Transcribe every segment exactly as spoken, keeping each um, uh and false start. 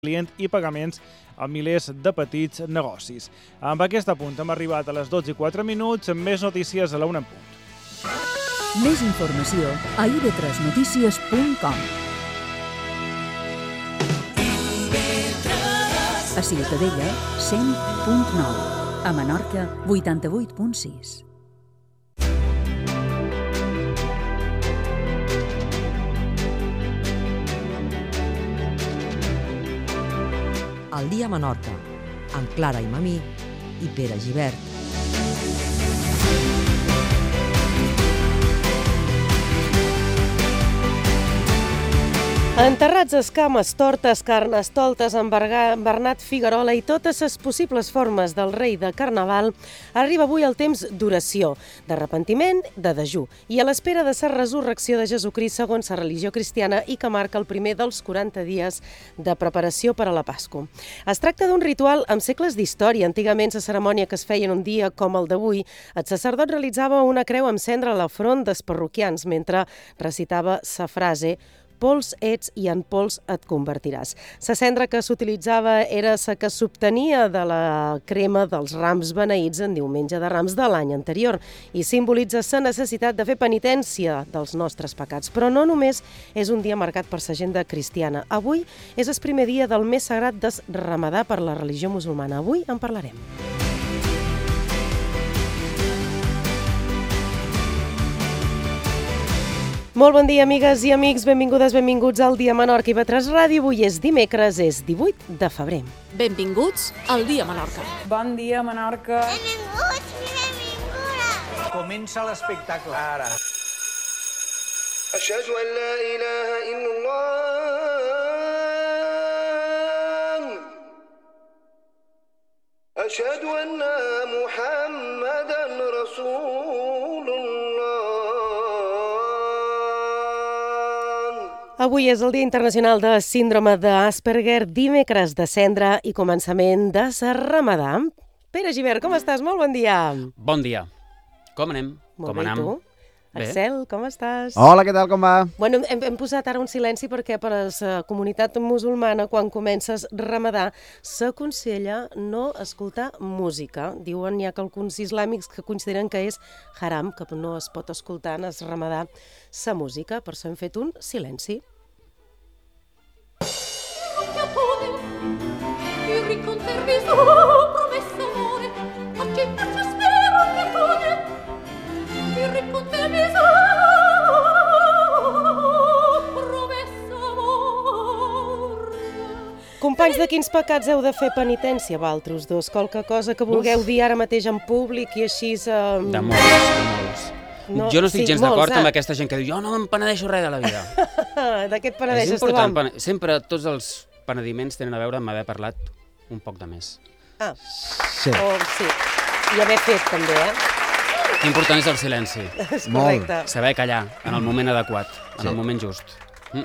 client i pagaments a milers de petits negocis. Amb aquest apunt hem arribat a les dotze i quatre minuts, amb més notícies a la una en punt. Més informació a i be tres notícies punt com. A Ciutadella, cent punt nou. A Menorca, vuitanta-vuit punt sis. El dia a Menorca, amb Clara i Mamí i Pere Gibert. Enterrats, escames, tortes, carnestoltes amb Bernat Figuerola i totes les possibles formes del rei de Carnaval, arriba avui el temps d'oració, d'arrepentiment, de dejú, i a l'espera de la resurrecció de Jesucrist segons la religió cristiana i que marca el primer dels quaranta dies de preparació per a la Pasqua. Es tracta d'un ritual amb segles d'història. Antigament, la cerimònia que es feia en un dia com el d'avui, el sacerdot realitzava una creu amb cendra a la front dels parroquians mentre recitava la frase «Pols ets i en pols et convertiràs». La cendra que s'utilitzava era la que s'obtenia de la crema dels rams beneïts en diumenge de Rams de l'any anterior i simbolitza la necessitat de fer penitència dels nostres pecats. Però no només és un dia marcat per l'agenda cristiana. Avui és el primer dia del mes sagrat del Ramadà per la religió musulmana. Avui en parlarem. Molt bon dia, amigues i amics. Benvingudes, benvinguts al Dia Menorca i i be tres Ràdio. Avui és dimecres, és divuit de febrer. Benvinguts al Dia Menorca. Bon dia, Menorca. Benvinguts i benvingudes. Comença l'espectacle ara. Ashhadu an la ilaha illallah. Ashhadu anna Muhammadan Rasulullah. Avui és el Dia Internacional de Síndrome d'Asperger, dimecres de cendra i començament de la Ramadà. Pere Gibert, com estàs? Molt bon dia. Bon dia. Com anem? Molt com bé, anem? tu? Bé. Axel, com estàs? Hola, què tal, com va? Bueno, hem, hem posat ara un silenci perquè per a la comunitat musulmana, quan comences Ramadà, s'aconsella no escoltar música. Diuen, hi ha que alguns islàmics que consideren que és haram, que no es pot escoltar en el Ramadà la música. Per això hem fet un silenci. Companys, de quins pecats heu de fer penitència, vosaltres dos? Qualque cosa que vulgueu dir ara mateix en públic i així... Uh... De molts, de molts. No, jo no estic sí, gens molts, d'acord ah. amb aquesta gent que diu jo no me'n penedeixo res de la vida. D'aquest És penedeixes tu, important, am? pene... sempre tots els penediments tenen a veure amb haver parlat un poc de més. Ah, Sí. oh, sí. I haver fet, també, eh? L'important és el silenci. És Molt. correcte. Saber callar en el moment adequat, en Sí. el moment just. Mm.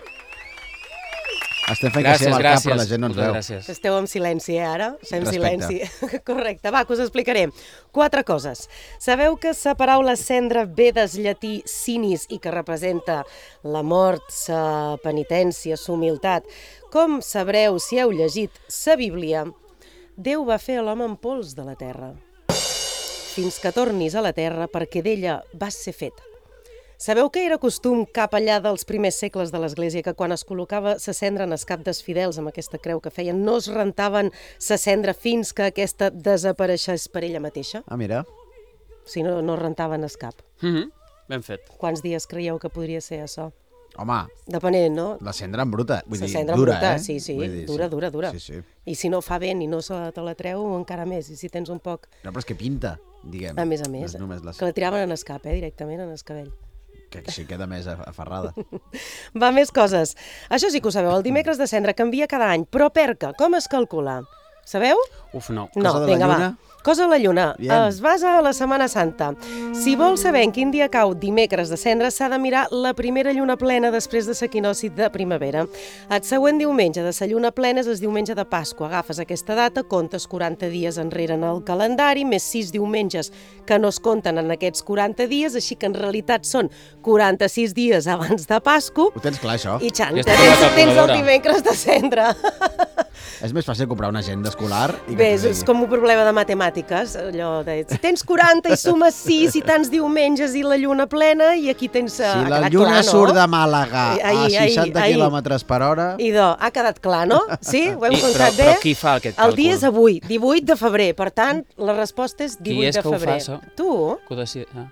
Estem fent Gràcies, que sí amb el cap, gràcies. però la gent no ens Moltes veu. gràcies. Esteu en silenci, eh, ara? Fem Respecte. silenci. Correcte. Va, que us explicaré. Quatre coses. Sabeu que la paraula cendra ve del llatí sinis i que representa la mort, la penitència, la humilitat. Com sabreu si heu llegit la Bíblia, Déu va fer a l'home en pols de la terra, fins que tornis a la terra perquè d'ella vas ser fet. Sabeu que era costum cap allà dels primers segles de l'Església que quan es col·locava la cendra en el cap dels fidels amb aquesta creu que feien, no es rentaven la cendra fins que aquesta desapareixés per ella mateixa? Ah, mira. Si no, no rentaven el cap. Mm-hmm. Ben fet. Quants dies creieu que podria ser això? Home, Depenent, no? la cendra en bruta. Vull La dir, cendra en dura, bruta, eh? sí, sí, Vull dir, dura, dura, dura. Sí, sí. I si no fa vent i no se te la treu, encara més. I si tens un poc... No, però és que pinta, diguem. A més a més, No és només la... que la tiraven en el cap, eh, directament en el cabell. Que així queda més aferrada. Va, més coses. Això sí que ho sabeu, el dimecres de cendra canvia cada any, però perca, com es calcula? Sabeu? Uf, no. No, Cosa de la vinga, va. lluna? Cosa de la lluna. Bien. Es basa a la Setmana Santa. Si vols saber en quin dia cau dimecres de cendra, s'ha de mirar la primera lluna plena després de l'equinocci de primavera. El següent diumenge de la lluna plena és el diumenge de Pasqua. Agafes aquesta data, comptes quaranta dies enrere en el calendari, més sis diumenges que no es compten en aquests quaranta dies, així que en realitat són quaranta-sis dies abans de Pasqua. Ho tens clar, això? I xanta, Ja està com la tens, tens el calculadora. dimecres de cendra. És més fàcil comprar una agenda escolar i que Bé, t'ho és digui. com un problema de matemàtiques, allò de si tens quaranta i sumes sis i tants diumenges i la lluna plena i aquí tens... Si ha la quedat lluna clar, no? surt de Màlaga a Ahir, ahir, seixanta ahir. quilòmetres per hora... Idò, ha quedat clar, no? Sí? Ho hem I, però, comptat bé? però qui fa aquest càlcul? El dia és avui, divuit de febrer, per tant, la resposta és Qui divuit és de que ho febrer. fa, això? Tu? Que ho decidi... Ah.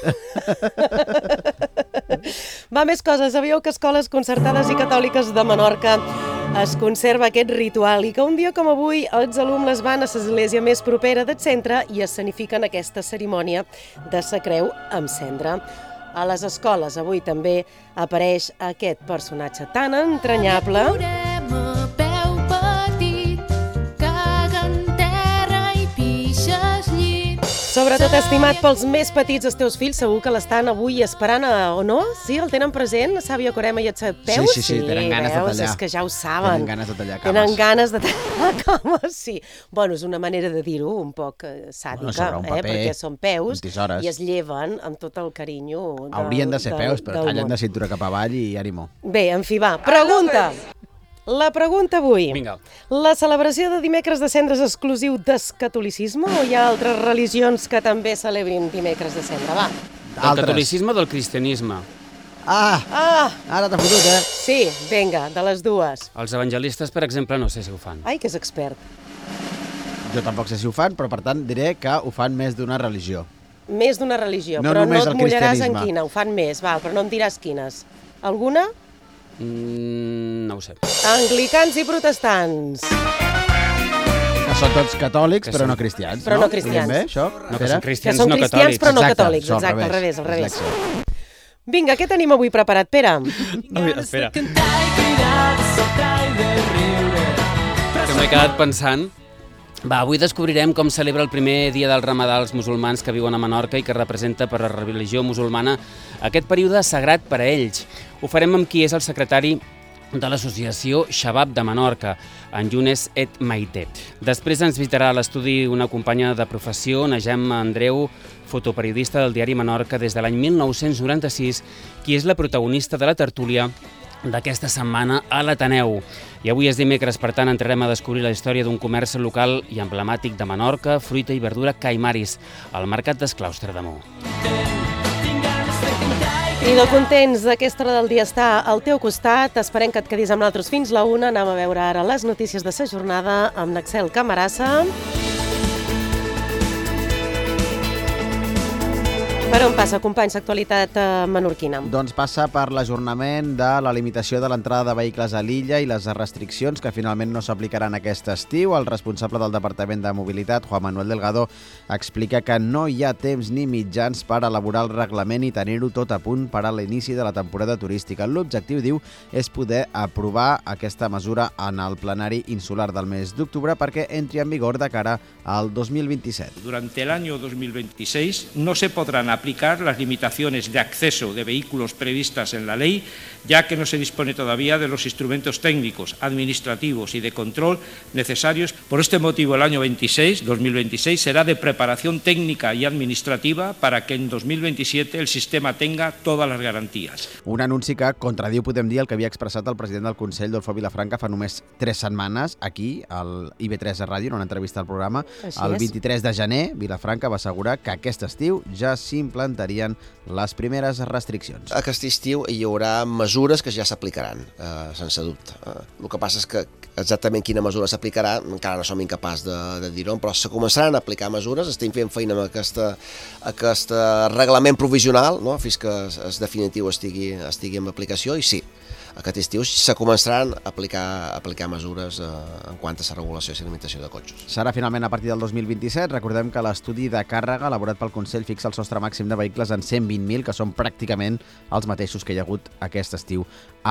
Va, més coses. Sabíeu que a escoles concertades i catòliques de Menorca es conserva aquest ritual i que un dia com avui els alumnes van a l'església més propera del centre i escenifiquen aquesta cerimònia de sa creu amb cendra. A les escoles avui també apareix aquest personatge tan entranyable. Veurem a peu petit, caga en terra i pixes llit. Sobretot estimat pels més petits, els teus fills, segur que l'estan avui esperant, a, o no? Sí, el tenen present, Sàvia Corema i et Peus? Sí, sí, sí, tenen ganes de veus? tallar. És que ja ho saben. Tenen ganes de tallar cames. Tenen ganes de tallar cames, sí. Bueno, és una manera de dir-ho un poc eh, sàdica, Bueno, sobre un eh, paper, perquè són peus amb tisores. i es lleven amb tot el carinyo del, Haurien de ser del- peus, però del tallen món. de cintura cap avall i ànimo. Bé, en fi, va, pregunta. La pregunta avui. Vinga. La celebració de dimecres de cendra és exclusiu del catolicisme o hi ha altres religions que també celebrin dimecres de cendra? Va. Del catolicisme o del cristianisme? Ah! Ah! Ara t'ha fotut, eh? Sí, vinga, de les dues. Els evangelistes, per exemple, no sé si ho fan. Ai, que és expert. Jo tampoc sé si ho fan, però per tant diré que ho fan més d'una religió. Més d'una religió, No però no només et el mullaràs en cristianisme. quina, ho fan més, va, però no em diràs quines. Alguna? Mm, no ho sé. Anglicans i protestants. Que són tots catòlics, Que però són- no cristians, Però no? no cristians. Ho diem bé, això? No, que Pere? són Que cristians són no cristians catòlics. però no Exacte, catòlics, això al exacte, al revés, revés, al revés. dislèxia. Vinga, què tenim avui preparat, Pere? Ui, espera. Que m'he quedat pensant. Va, avui descobrirem com celebra el primer dia del Ramadà els musulmans que viuen a Menorca i que representa per la religió musulmana aquest període sagrat per a ells. Ho farem amb qui és el secretari de l'associació Shabab de Menorca, en Younes Et Maite. Després ens visitarà a l'estudi una companya de professió, Najem Andreu, fotoperiodista del diari Menorca des de l'any mil nou-cents noranta-sis, qui és la protagonista de la tertúlia d'aquesta setmana a l'Ateneu. I avui és dimecres, per tant, entrarem a descobrir la història d'un comerç local i emblemàtic de Menorca, fruita i verdura Caimaris, al mercat d'Esclaustre d'Amor. I de contents d'aquesta hora del dia estar al teu costat. Esperem que et quedis amb nosaltres fins la una. Anem a veure ara les notícies de sa jornada amb Naxel Camarassa. Per on passa, companys, l'actualitat eh, menorquina? Doncs passa per l'ajornament de la limitació de l'entrada de vehicles a l'illa i les restriccions que finalment no s'aplicaran aquest estiu. El responsable del Departament de Mobilitat, Juan Manuel Delgado, explica que no hi ha temps ni mitjans per elaborar el reglament i tenir-ho tot a punt per a l'inici de la temporada turística. L'objectiu, diu, és poder aprovar aquesta mesura en el plenari insular del mes d'octubre perquè entri en vigor de cara al dos mil vint-i-set. Durante el año dos mil veintiséis no se podrán aplicar las limitaciones de acceso de vehículos previstas en la ley, ya que no se dispone todavía de los instrumentos técnicos, administrativos y de control necesarios. Por este motivo, el año veintiséis, dos mil veintiséis será de preparación técnica y administrativa para que en dos mil veintisiete el sistema tenga todas las garantías. Un anunci que contradiu, podem dir, el que havia expressat el president del Consell, Dolfo Vilafranca, fa només tres setmanes, aquí, al I B tres Ràdio, en una entrevista al programa. Així El és. vint-i-tres de gener, Vilafranca va assegurar que aquest estiu ja s'implantarien les primeres restriccions. Aquest estiu hi haurà mesures que ja s'aplicaran, eh, sense dubte. Eh, el que passa és que exactament quina mesura s'aplicarà encara no som incapaç de, de dir-ho, però se començaran a aplicar mesures, estem fent feina amb aquesta, aquest reglament provisional, no?, fins que es, es definitiu estigui, estigui en aplicació, i sí, aquest estiu se començaran a aplicar, a aplicar mesures eh, en quant a la regulació i la limitació de cotxes. Serà finalment a partir del dos mil vint-i-set. Recordem que l'estudi de càrrega elaborat pel Consell fixa el sostre màxim de vehicles en cent vint mil, que són pràcticament els mateixos que hi ha hagut aquest estiu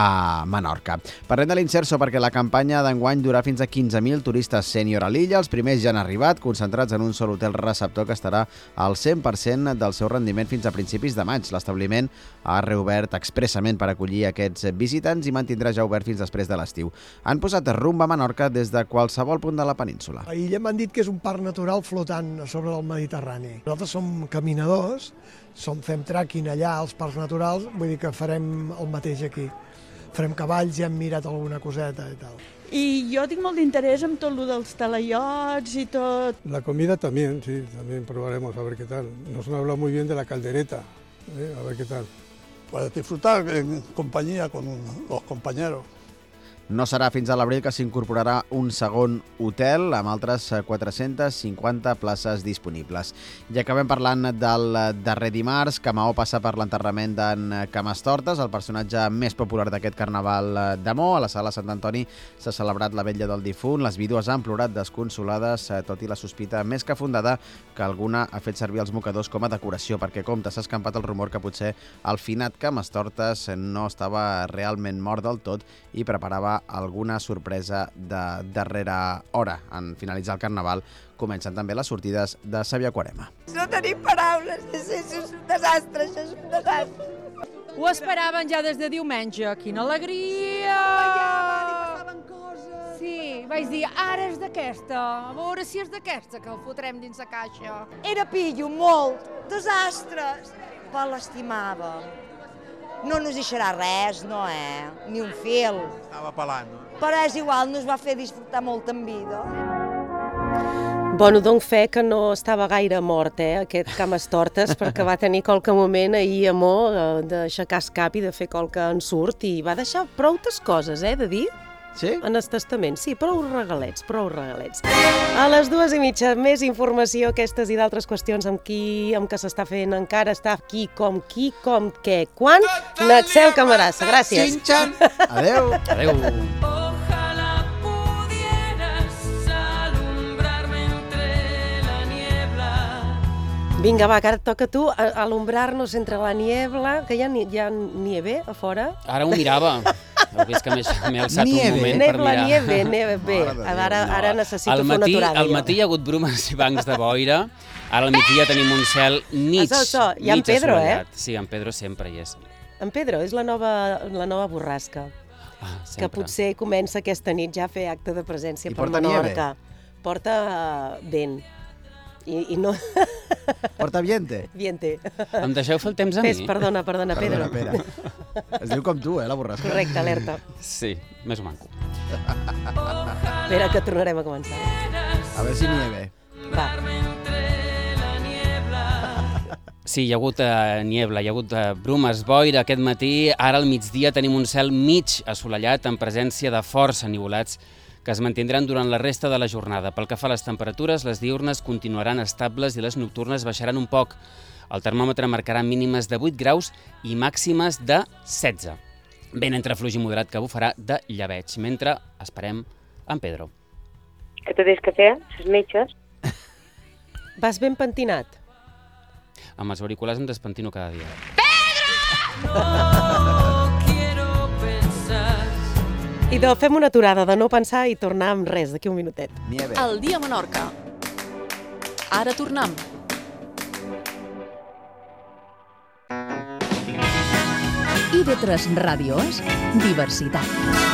a Menorca. Parlem de l'Inserso perquè la campanya d'enguany durà fins a quinze mil turistes sènior a l'illa. Els primers ja han arribat, concentrats en un sol hotel receptor que estarà al cent per cent del seu rendiment fins a principis de maig. L'establiment ha reobert expressament per acollir aquests visitants i mantindrà ja obert fins després de l'estiu. Han posat rumb a Menorca des de qualsevol punt de la península. A Illa m'han dit que és un parc natural flotant a sobre del Mediterrani. Nosaltres som caminadors, som, fem trekking allà als parcs naturals, vull dir que farem el mateix aquí. Farem cavalls i hem mirat alguna coseta i tal. I jo tinc molt d'interès en tot lo dels talaiots y tot. La comida también, sí, también probaremos a ver qué tal. Nos han hablado muy bien de la caldereta, ¿eh? A ver qué tal. Puedes disfrutar en compañía con un, los compañeros. No serà fins a l'abril que s'incorporarà un segon hotel amb altres quatre-centes cinquanta places disponibles. I acabem parlant del darrer dimarts, que Maó passa per l'enterrament d'en Camestortes, el personatge més popular d'aquest carnaval d'Amó. A la sala Sant Antoni s'ha celebrat la vetlla del difunt. Les vídues han plorat desconsolades, tot i la sospita més que fundada que alguna ha fet servir els mocadors com a decoració, perquè compte, s'ha escampat el rumor que potser el finat Camestortes no estava realment mort del tot i preparava alguna sorpresa de darrera hora. En finalitzar el carnaval comencen també les sortides de Sàvia Quarema. No tenim paraules, és, és un desastre, això és un desastre. Ho esperaven ja des de diumenge, quina alegria! Li passaven coses. Sí, vaig dir, ara és d'aquesta, a veure si és d'aquesta que el fotrem dins la caixa. Era pillo, molt, desastres, però l'estimàvem. No ens deixarà res, no, eh? Ni un fil. Estava pelant, no? Però és igual, nos va fer disfrutar molt en vida. Bueno, dono fe que no estava gaire mort, eh, aquest Camestortes, perquè va tenir qualque moment ahir amor d'aixecar el cap i de fer qualque ensurt i va deixar proutes coses, eh, de dir? Sí? En el testament, sí, prou regalets, prou regalets. A les dues i mitja, més informació, aquestes i d'altres qüestions amb qui, amb què s'està fent encara, està qui, com, qui, com, què, quan. Naxel Camarassa, gràcies. Xinxan. Adeu. Adeu. Ojalá pudieras alumbrarme entre la niebla. Vinga, va, que ara et toca a tu alumbrar-nos entre la niebla, que hi ha, hi ha nieve a fora. Ara ho mirava. Heu vist que m'he alçat nieve. un moment Nebla, per mirar. nieve, nieve, bé. Ara, ara necessito al fer una matí, aturada. al matí hi ha hagut brumes i bancs de boira. Ara al migdia tenim un cel mig, Això, això. Hi ha en mig Pedro, assolellat. eh? Sí, en Pedro sempre hi és. En Pedro és la nova, la nova borrasca, Ah, que sempre. potser comença aquesta nit ja a fer acte de presència I per porta Menorca. Porta uh, vent. I, i no... Porta viente. Viente. Em deixeu fer el temps a mi? Fes, perdona, perdona, Pedro. Perdona, Pere. Es diu com tu, eh, la borrasca. Correcte, alerta. Sí, més o manco. Espera, que tornarem a començar. A veure si nieve. Va. Sí, hi ha hagut eh, niebla, hi ha hagut eh, brumes, boira aquest matí. Ara al migdia tenim un cel mig assolellat amb presència de força nivolats que es mantindran durant la resta de la jornada. Pel que fa a les temperatures, les diürnes continuaran estables i les nocturnes baixaran un poc. El termòmetre marcarà mínimes de vuit graus i màximes de setze. Vent entre fluix i moderat que bufarà de llebeig, mentre esperem en Pedro. Que te tens que fer, les metges. Vas ben pentinat? Amb els auriculars em despentino cada dia. Idò, fem una aturada de no pensar i tornar amb res, d'aquí un minutet. Nieve. El dia a Menorca. Ara tornem. I ve tres ràdios, diversitat.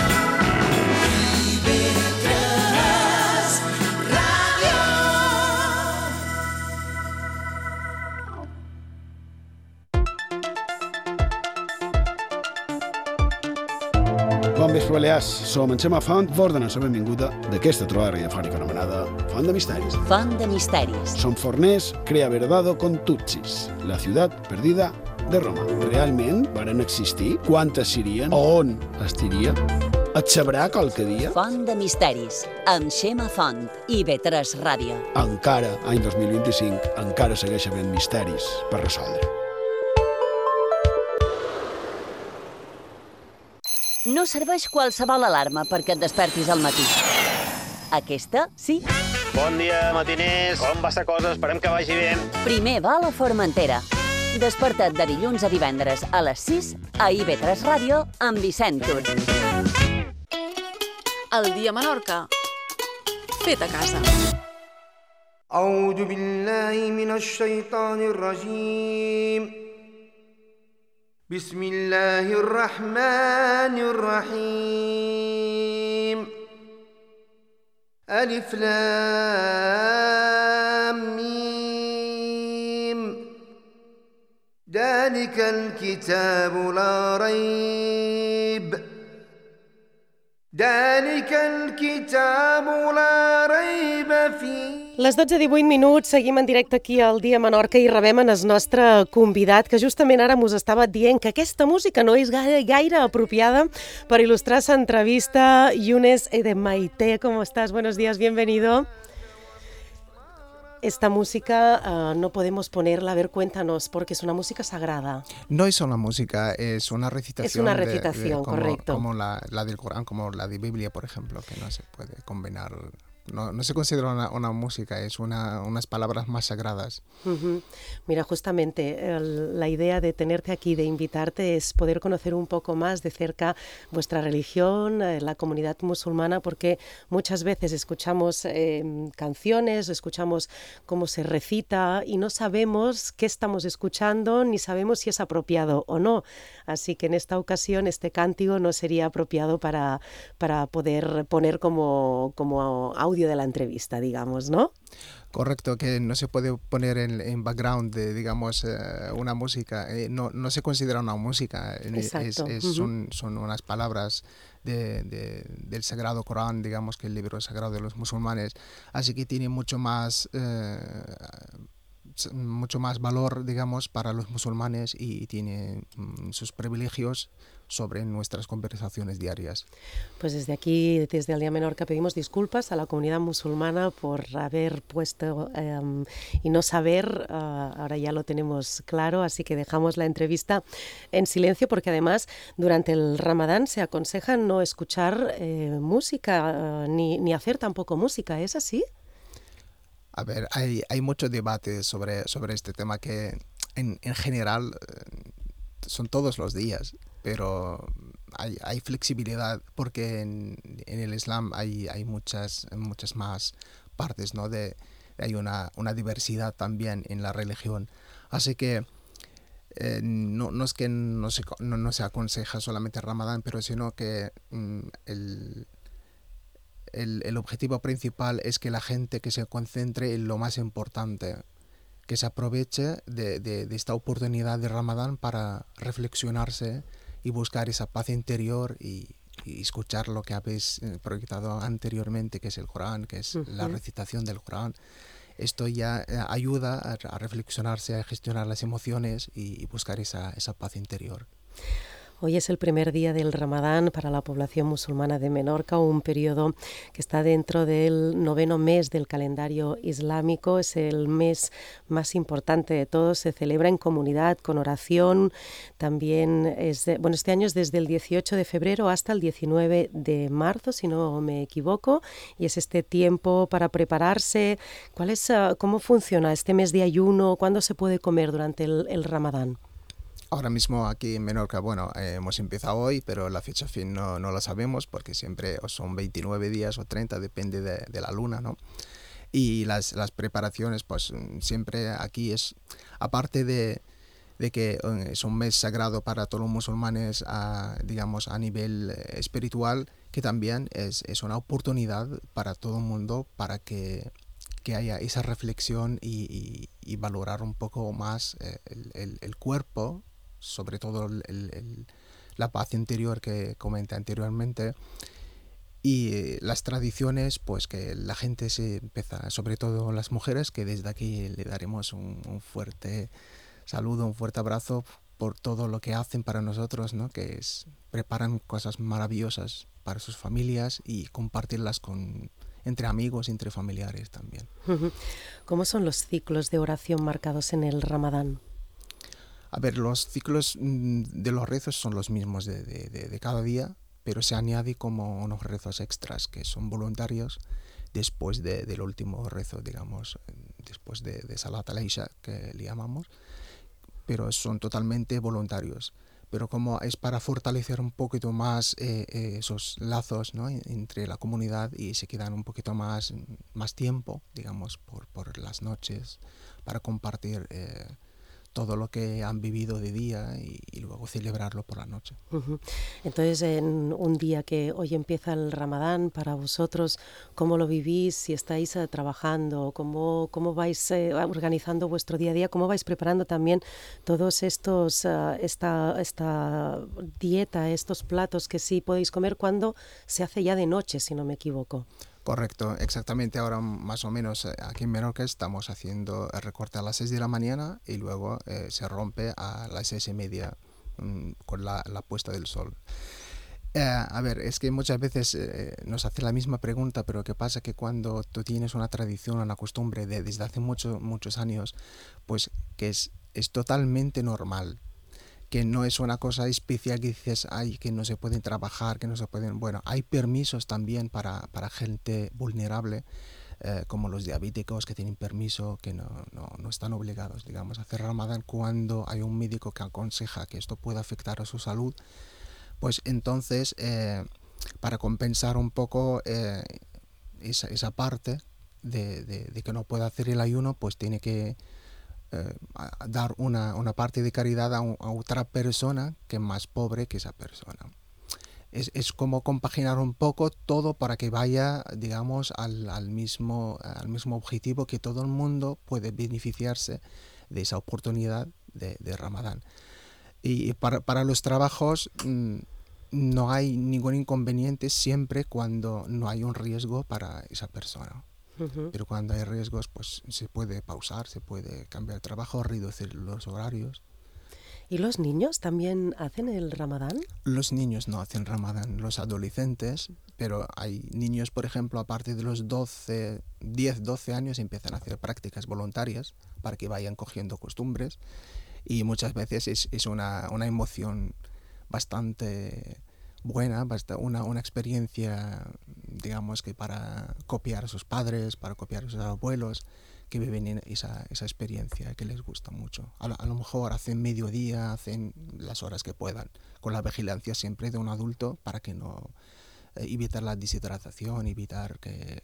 Bon vespre, Balears. Som en Xema Font, vos donem la benvinguda d'aquesta trobada radiofònica anomenada Font de Misteris. Font de Misteris. Som forners, crea verdado con Tutsis, la ciutat perdida de Roma. Realment varen existir? Quantes serien? On estiria? Et sabrà qualque dia? Font de Misteris, amb Xema Font i ve tres Ràdio. Encara, any dos mil vint-i-cinc, encara segueix havent misteris per resoldre. No serveix qualsevol alarma perquè et despertis al matí. Aquesta, sí. Bon dia, matiners. Com va la cosa? Esperem que vagi bé. Primer va a la Formentera. Desperta't de dilluns a divendres a les sis a I V tres Ràdio amb Vicent Tur. El dia a Menorca. Fet a casa. أعوذ بالله من الشيطان الرجيم بسم الله الرحمن الرحيم ألف لام ميم ذلك الكتاب لا ريب ذلك الكتاب لا ريب فيه. Les dotze i divuit minuts, seguim en directe aquí al Dia Menorca i rebem en el nostre convidat, que justament ara mos estava dient que aquesta música no és gaire, gaire apropiada per il·lustrar esa entrevista. Younes Edemaite, ¿cómo estás? Buenos días, bienvenido. Esta música uh, no podemos ponerla, a ver, cuéntanos, porque es una música sagrada. No es una música, es una recitación. Es una recitación, de, de, como, correcto. Como la, la del Corán, como la de Biblia, por ejemplo, que no se puede combinar. No, no se considera una, una música, es una, unas palabras más sagradas. Uh-huh. Mira, justamente el, la idea de tenerte aquí, de invitarte, es poder conocer un poco más de cerca vuestra religión, eh, la comunidad musulmana, porque muchas veces escuchamos eh, canciones, escuchamos cómo se recita y no sabemos qué estamos escuchando ni sabemos si es apropiado o no. Así que en esta ocasión este cántico no sería apropiado para, para poder poner como, como audio de la entrevista, digamos, ¿no? Correcto, que no se puede poner en, en background de, digamos, eh, una música, eh, no, no se considera una música, es, es, uh-huh. son, son unas palabras de, de, del Sagrado Corán, digamos que el libro sagrado de los musulmanes, así que tiene mucho más... Eh, mucho más valor, digamos, para los musulmanes y tiene mm, sus privilegios sobre nuestras conversaciones diarias. Pues desde aquí, desde el Día Menorca, pedimos disculpas a la comunidad musulmana por haber puesto um, y no saber, uh, ahora ya lo tenemos claro, así que dejamos la entrevista en silencio porque además durante el Ramadán se aconseja no escuchar eh, música uh, ni, ni hacer tampoco música, ¿es así? A ver, hay, hay mucho debate sobre, sobre este tema que en, en general eh, son todos los días, pero hay, hay flexibilidad porque en, en el Islam hay, hay muchas, muchas más partes, ¿no? De, hay una, una diversidad también en la religión. Así que eh, no, no es que no se, no, no se aconseja solamente Ramadán, pero sino que mm, el... El, el objetivo principal es que la gente que se concentre en lo más importante, que se aproveche de, de, de esta oportunidad de Ramadán para reflexionarse y buscar esa paz interior y, y escuchar lo que habéis proyectado anteriormente, que es el Corán, que es uh-huh. la recitación del Corán. Esto ya eh, ayuda a, a reflexionarse, a gestionar las emociones y, y buscar esa, esa paz interior. Hoy es el primer día del Ramadán para la población musulmana de Menorca, un periodo que está dentro del noveno mes del calendario islámico. Es el mes más importante de todos, se celebra en comunidad, con oración. También es, de, bueno, este año es desde el dieciocho de febrero hasta el diecinueve de marzo, si no me equivoco, y es este tiempo para prepararse. ¿Cuál es, uh, cómo funciona este mes de ayuno? ¿Cuándo se puede comer durante el, el Ramadán? Ahora mismo aquí en Menorca, bueno, eh, hemos empezado hoy, pero la fecha fin no, no la sabemos porque siempre o son veintinueve días o treinta, depende de, de la luna, ¿no? Y las, las preparaciones, pues siempre aquí es, aparte de, de que es un mes sagrado para todos los musulmanes, a, digamos, a nivel espiritual, que también es, es una oportunidad para todo el mundo para que que haya esa reflexión y, y, y valorar un poco más el, el, el cuerpo, sobre todo el, el, la paz interior que comenté anteriormente, y las tradiciones, pues que la gente se empieza, sobre todo las mujeres, que desde aquí le daremos un, un fuerte saludo, un fuerte abrazo por todo lo que hacen para nosotros, ¿no? Que es preparan cosas maravillosas para sus familias y compartirlas con entre amigos, entre familiares también. ¿Cómo son los ciclos de oración marcados en el Ramadán? A ver, los ciclos de los rezos son los mismos de, de, de, de cada día, pero se añade como unos rezos extras que son voluntarios después de, del último rezo, digamos, después de, de Salat al-Isha, que le llamamos, pero son totalmente voluntarios. Pero como es para fortalecer un poquito más eh, eh, esos lazos, ¿no? entre la comunidad y se quedan un poquito más, más tiempo, digamos, por, por las noches, para compartir eh, todo lo que han vivido de día y, y luego celebrarlo por la noche. Uh-huh. Entonces, en un día que hoy empieza el Ramadán, para vosotros, ¿cómo lo vivís? Si estáis uh, trabajando, ¿cómo, cómo vais eh, organizando vuestro día a día? ¿Cómo vais preparando también todos estos, uh, esta, esta dieta, estos platos que sí podéis comer cuando se hace ya de noche, si no me equivoco? Correcto, exactamente. Ahora más o menos aquí en Menorca estamos haciendo el recorte a las seis de la mañana y luego eh, se rompe a las seis y media mmm, con la, la puesta del sol. Eh, a ver, es que muchas veces eh, nos hacen la misma pregunta, pero ¿qué pasa? Que cuando tú tienes una tradición, una costumbre de, desde hace mucho, muchos años, pues que es, es totalmente normal, que no es una cosa especial que dices, ay, que no se pueden trabajar, que no se pueden... Bueno, hay permisos también para, para gente vulnerable, eh, como los diabéticos que tienen permiso, que no, no, no están obligados, digamos, a hacer Ramadán cuando hay un médico que aconseja que esto pueda afectar a su salud. Pues entonces, eh, para compensar un poco eh, esa, esa parte de, de, de que no puede hacer el ayuno, pues tiene que... Eh, dar una, una parte de caridad a, un, a otra persona que es más pobre que esa persona. Es, es como compaginar un poco todo para que vaya, digamos, al, al, mismo, al mismo objetivo, que todo el mundo puede beneficiarse de esa oportunidad de, de Ramadán. Y para, para los trabajos mmm, no hay ningún inconveniente siempre cuando no hay un riesgo para esa persona. Uh-huh. Pero cuando hay riesgos, pues se puede pausar, se puede cambiar el trabajo, reducir los horarios. ¿Y los niños también hacen el Ramadán? Los niños no hacen Ramadán, los adolescentes, pero hay niños, por ejemplo, a partir de los doce, diez, doce años empiezan a hacer prácticas voluntarias para que vayan cogiendo costumbres, y muchas veces es, es una, una emoción bastante... buena, una, una experiencia, digamos, que para copiar a sus padres, para copiar a sus abuelos, que viven esa, esa experiencia que les gusta mucho. A, a lo mejor hacen mediodía, hacen las horas que puedan, con la vigilancia siempre de un adulto para que no eh, evitar la deshidratación, evitar que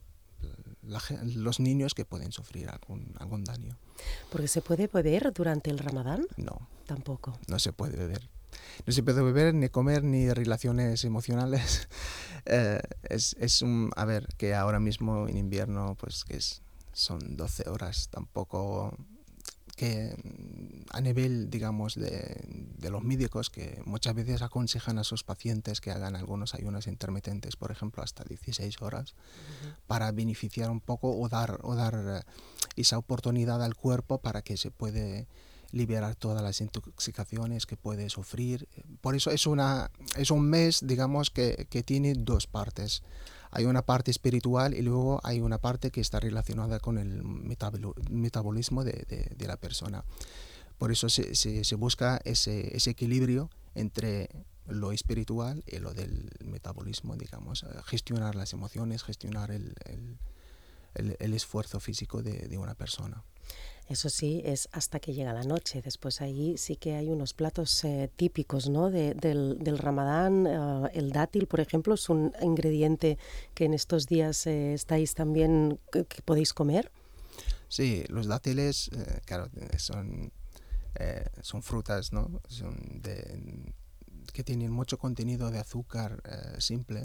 la, los niños que pueden sufrir algún, algún daño. ¿Porque se puede beber durante el Ramadán? No. Tampoco. No se puede beber. No se puede beber, ni comer, ni relaciones emocionales. Eh, es, es un... A ver, que ahora mismo en invierno, pues que es, son doce horas, tampoco... Que a nivel, digamos, de, de los médicos, que muchas veces aconsejan a sus pacientes que hagan algunos ayunos intermitentes, por ejemplo, hasta dieciséis horas, uh-huh. para beneficiar un poco o dar, o dar esa oportunidad al cuerpo para que se puede... liberar todas las intoxicaciones que puede sufrir. Por eso es, una, es un mes, digamos, que, que tiene dos partes. Hay una parte espiritual y luego hay una parte que está relacionada con el metabolo, metabolismo de, de, de la persona. Por eso se, se, se busca ese, ese equilibrio entre lo espiritual y lo del metabolismo, digamos. Gestionar las emociones, gestionar el, el, el, el esfuerzo físico de, de una persona. Eso sí, es hasta que llega la noche. Después ahí sí que hay unos platos eh, típicos, ¿no? de, del, del Ramadán. Uh, el dátil, por ejemplo, es un ingrediente que en estos días eh, estáis también, que, que podéis comer. Sí, los dátiles, eh, claro, son, eh, son frutas, ¿no? Son de, que tienen mucho contenido de azúcar eh, simple.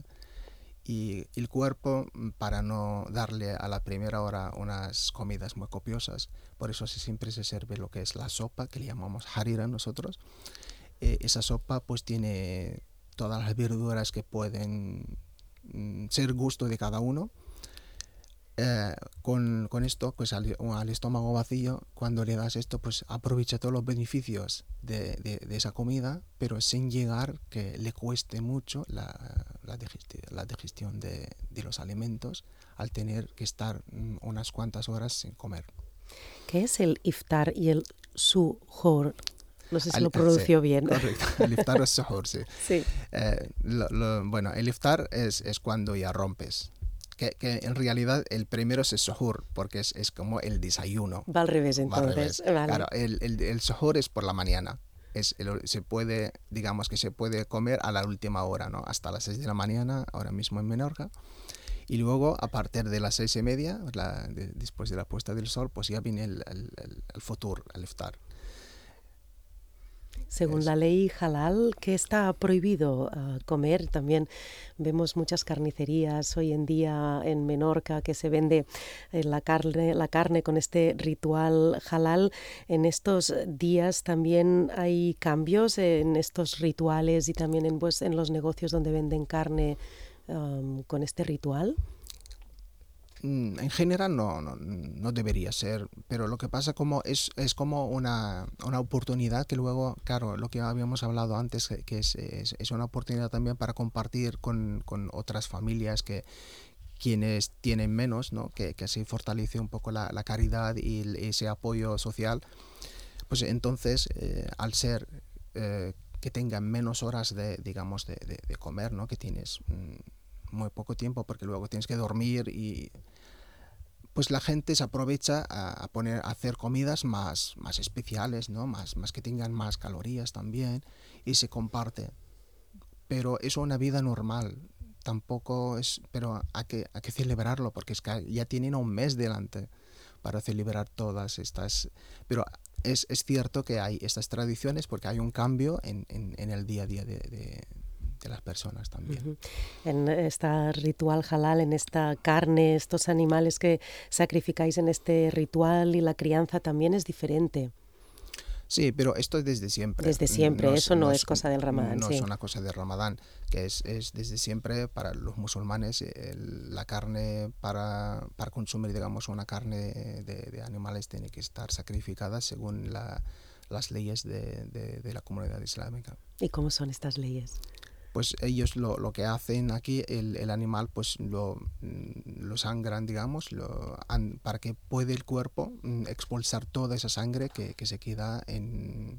Y el cuerpo, para no darle a la primera hora unas comidas muy copiosas, por eso siempre se sirve lo que es la sopa, que le llamamos harira nosotros. Eh, esa sopa pues tiene todas las verduras que pueden mm, ser gusto de cada uno. Eh, con, con esto, pues al, al estómago vacío, cuando le das esto, pues aprovecha todos los beneficios de, de, de esa comida, pero sin llegar que le cueste mucho la, la, digesti la digestión de, de los alimentos al tener que estar mm, unas cuantas horas sin comer. ¿Qué es el iftar y el suhoor? No sé si al, lo pronuncio sí, bien. Correcto, el iftar es suhoor, sí. sí. Eh, lo, lo, bueno, el iftar es, es cuando ya rompes. Que, que en realidad el primero es el suhoor, porque es, es como el desayuno. Va al revés entonces. Al revés. Vale. Claro, el, el, el suhoor es por la mañana. Es el, se puede, digamos que se puede comer a la última hora, ¿no? Hasta las seis de la mañana, ahora mismo en Menorca. Y luego, a partir de las seis y media, la, de, después de la puesta del sol, pues ya viene el, el, el, el futur, el iftar. Según la ley halal, ¿qué está prohibido uh, comer? También vemos muchas carnicerías hoy en día en Menorca que se vende eh, la carne, la carne con este ritual halal. En estos días también hay cambios en estos rituales y también en, pues, en los negocios donde venden carne um, con este ritual. En general no, no, no debería ser, pero lo que pasa como es, es como una, una oportunidad que luego, claro, lo que habíamos hablado antes, que es, es, es una oportunidad también para compartir con, con otras familias que quienes tienen menos, ¿no? que, que así fortalece un poco la, la caridad y el, ese apoyo social. Pues entonces, eh, al ser eh, que tengan menos horas de, digamos, de, de, de comer, ¿no? que tienes mm, muy poco tiempo porque luego tienes que dormir y pues la gente se aprovecha a, a poner a hacer comidas más, más especiales, ¿no? Más, más que tengan más calorías también y se comparte. Pero es una vida normal, tampoco es, pero hay que, hay que celebrarlo porque es que ya tienen un mes delante para celebrar todas estas, pero es, es cierto que hay estas tradiciones porque hay un cambio en, en, en el día a día de, de de las personas también. Uh-huh. En este ritual halal, en esta carne, estos animales que sacrificáis en este ritual y la crianza también es diferente. Sí, pero esto es desde siempre. Desde siempre, no eso es, no es cosa del Ramadán. No sí. es una cosa del Ramadán, que es, es desde siempre para los musulmanes el, la carne para, para consumir, digamos, una carne de, de animales tiene que estar sacrificada según la, las leyes de, de, de la comunidad islámica. ¿Y cómo son estas leyes? Pues ellos lo, lo que hacen aquí, el, el animal pues lo, lo sangran, digamos, lo, an, para que pueda el cuerpo expulsar toda esa sangre que, que se queda en,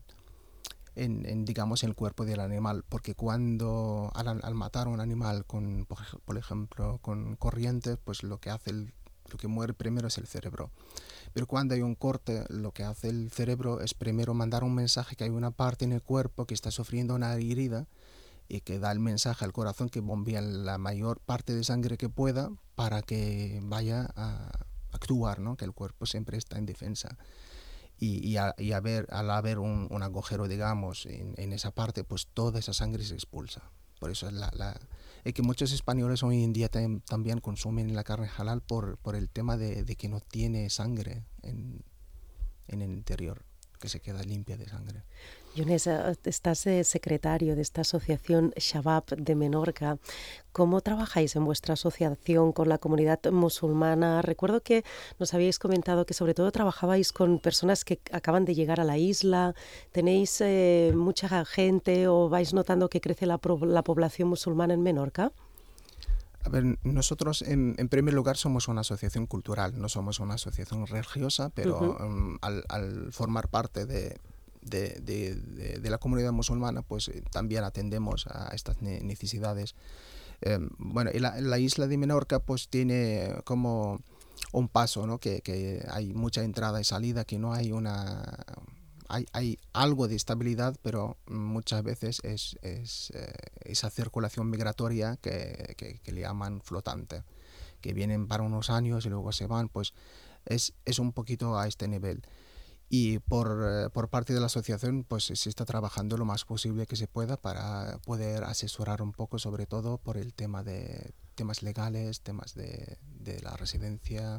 en, en, digamos, en el cuerpo del animal. Porque cuando al, al matar a un animal, con, por, por ejemplo, con corriente, pues lo que hace el, lo que muere primero es el cerebro. Pero cuando hay un corte, lo que hace el cerebro es primero mandar un mensaje que hay una parte en el cuerpo que está sufriendo una herida y que da el mensaje al corazón que bombea la mayor parte de sangre que pueda para que vaya a actuar, ¿no? Que el cuerpo siempre está en defensa. Y, y, a, y a ver, al haber un, un agujero, digamos, en, en esa parte, pues toda esa sangre se expulsa. Por eso es, la, la, es que muchos españoles hoy en día tam, también consumen la carne halal por, por el tema de, de que no tiene sangre en, en el interior, que se queda limpia de sangre. Younes, estás eh, secretario de esta asociación Shabab de Menorca. ¿Cómo trabajáis en vuestra asociación con la comunidad musulmana? Recuerdo que nos habíais comentado que sobre todo trabajabais con personas que acaban de llegar a la isla. ¿Tenéis eh, mucha gente o vais notando que crece la, la población musulmana en Menorca? A ver, nosotros en, en primer lugar somos una asociación cultural, no somos una asociación religiosa, pero uh-huh. um, al, al formar parte de, de, de, de, de la comunidad musulmana, pues eh, también atendemos a estas necesidades. Eh, bueno, y la, la isla de Menorca pues tiene como un paso, ¿no? Que, que hay mucha entrada y salida, que no hay una... Hay, hay algo de estabilidad, pero muchas veces es, es eh, esa circulación migratoria que, que, que le llaman flotante, que vienen para unos años y luego se van, pues es, es un poquito a este nivel. Y por, eh, por parte de la asociación pues se está trabajando lo más posible que se pueda para poder asesorar un poco, sobre todo por el tema de temas legales, temas de, de la residencia.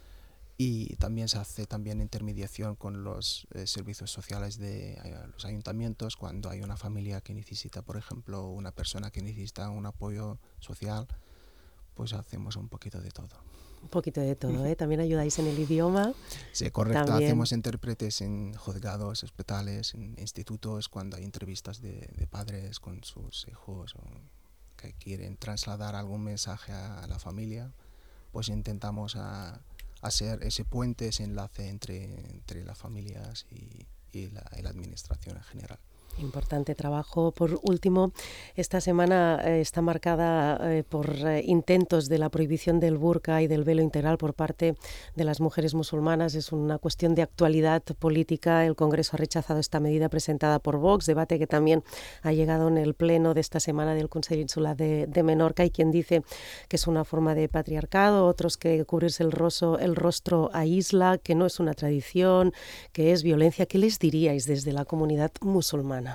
Y también se hace también intermediación con los eh, servicios sociales de eh, los ayuntamientos cuando hay una familia que necesita, por ejemplo, una persona que necesita un apoyo social, pues hacemos un poquito de todo. Un poquito de todo, ¿eh? También ayudáis en el idioma. Sí, correcto. También. Hacemos intérpretes en juzgados, hospitales, en institutos, cuando hay entrevistas de, de padres con sus hijos o que quieren trasladar algún mensaje a, a la familia, pues intentamos a hacer ese puente, ese enlace entre, entre las familias y, y, la, y la administración en general. Importante trabajo. Por último, esta semana eh, está marcada eh, por eh, intentos de la prohibición del burka y del velo integral por parte de las mujeres musulmanas. Es una cuestión de actualidad política. El Congreso ha rechazado esta medida presentada por Vox, debate que también ha llegado en el pleno de esta semana del Consell Insular de, de Menorca. Hay quien dice que es una forma de patriarcado, otros que cubrirse el rostro, el rostro aísla, que no es una tradición, que es violencia. ¿Qué les diríais desde la comunidad musulmana?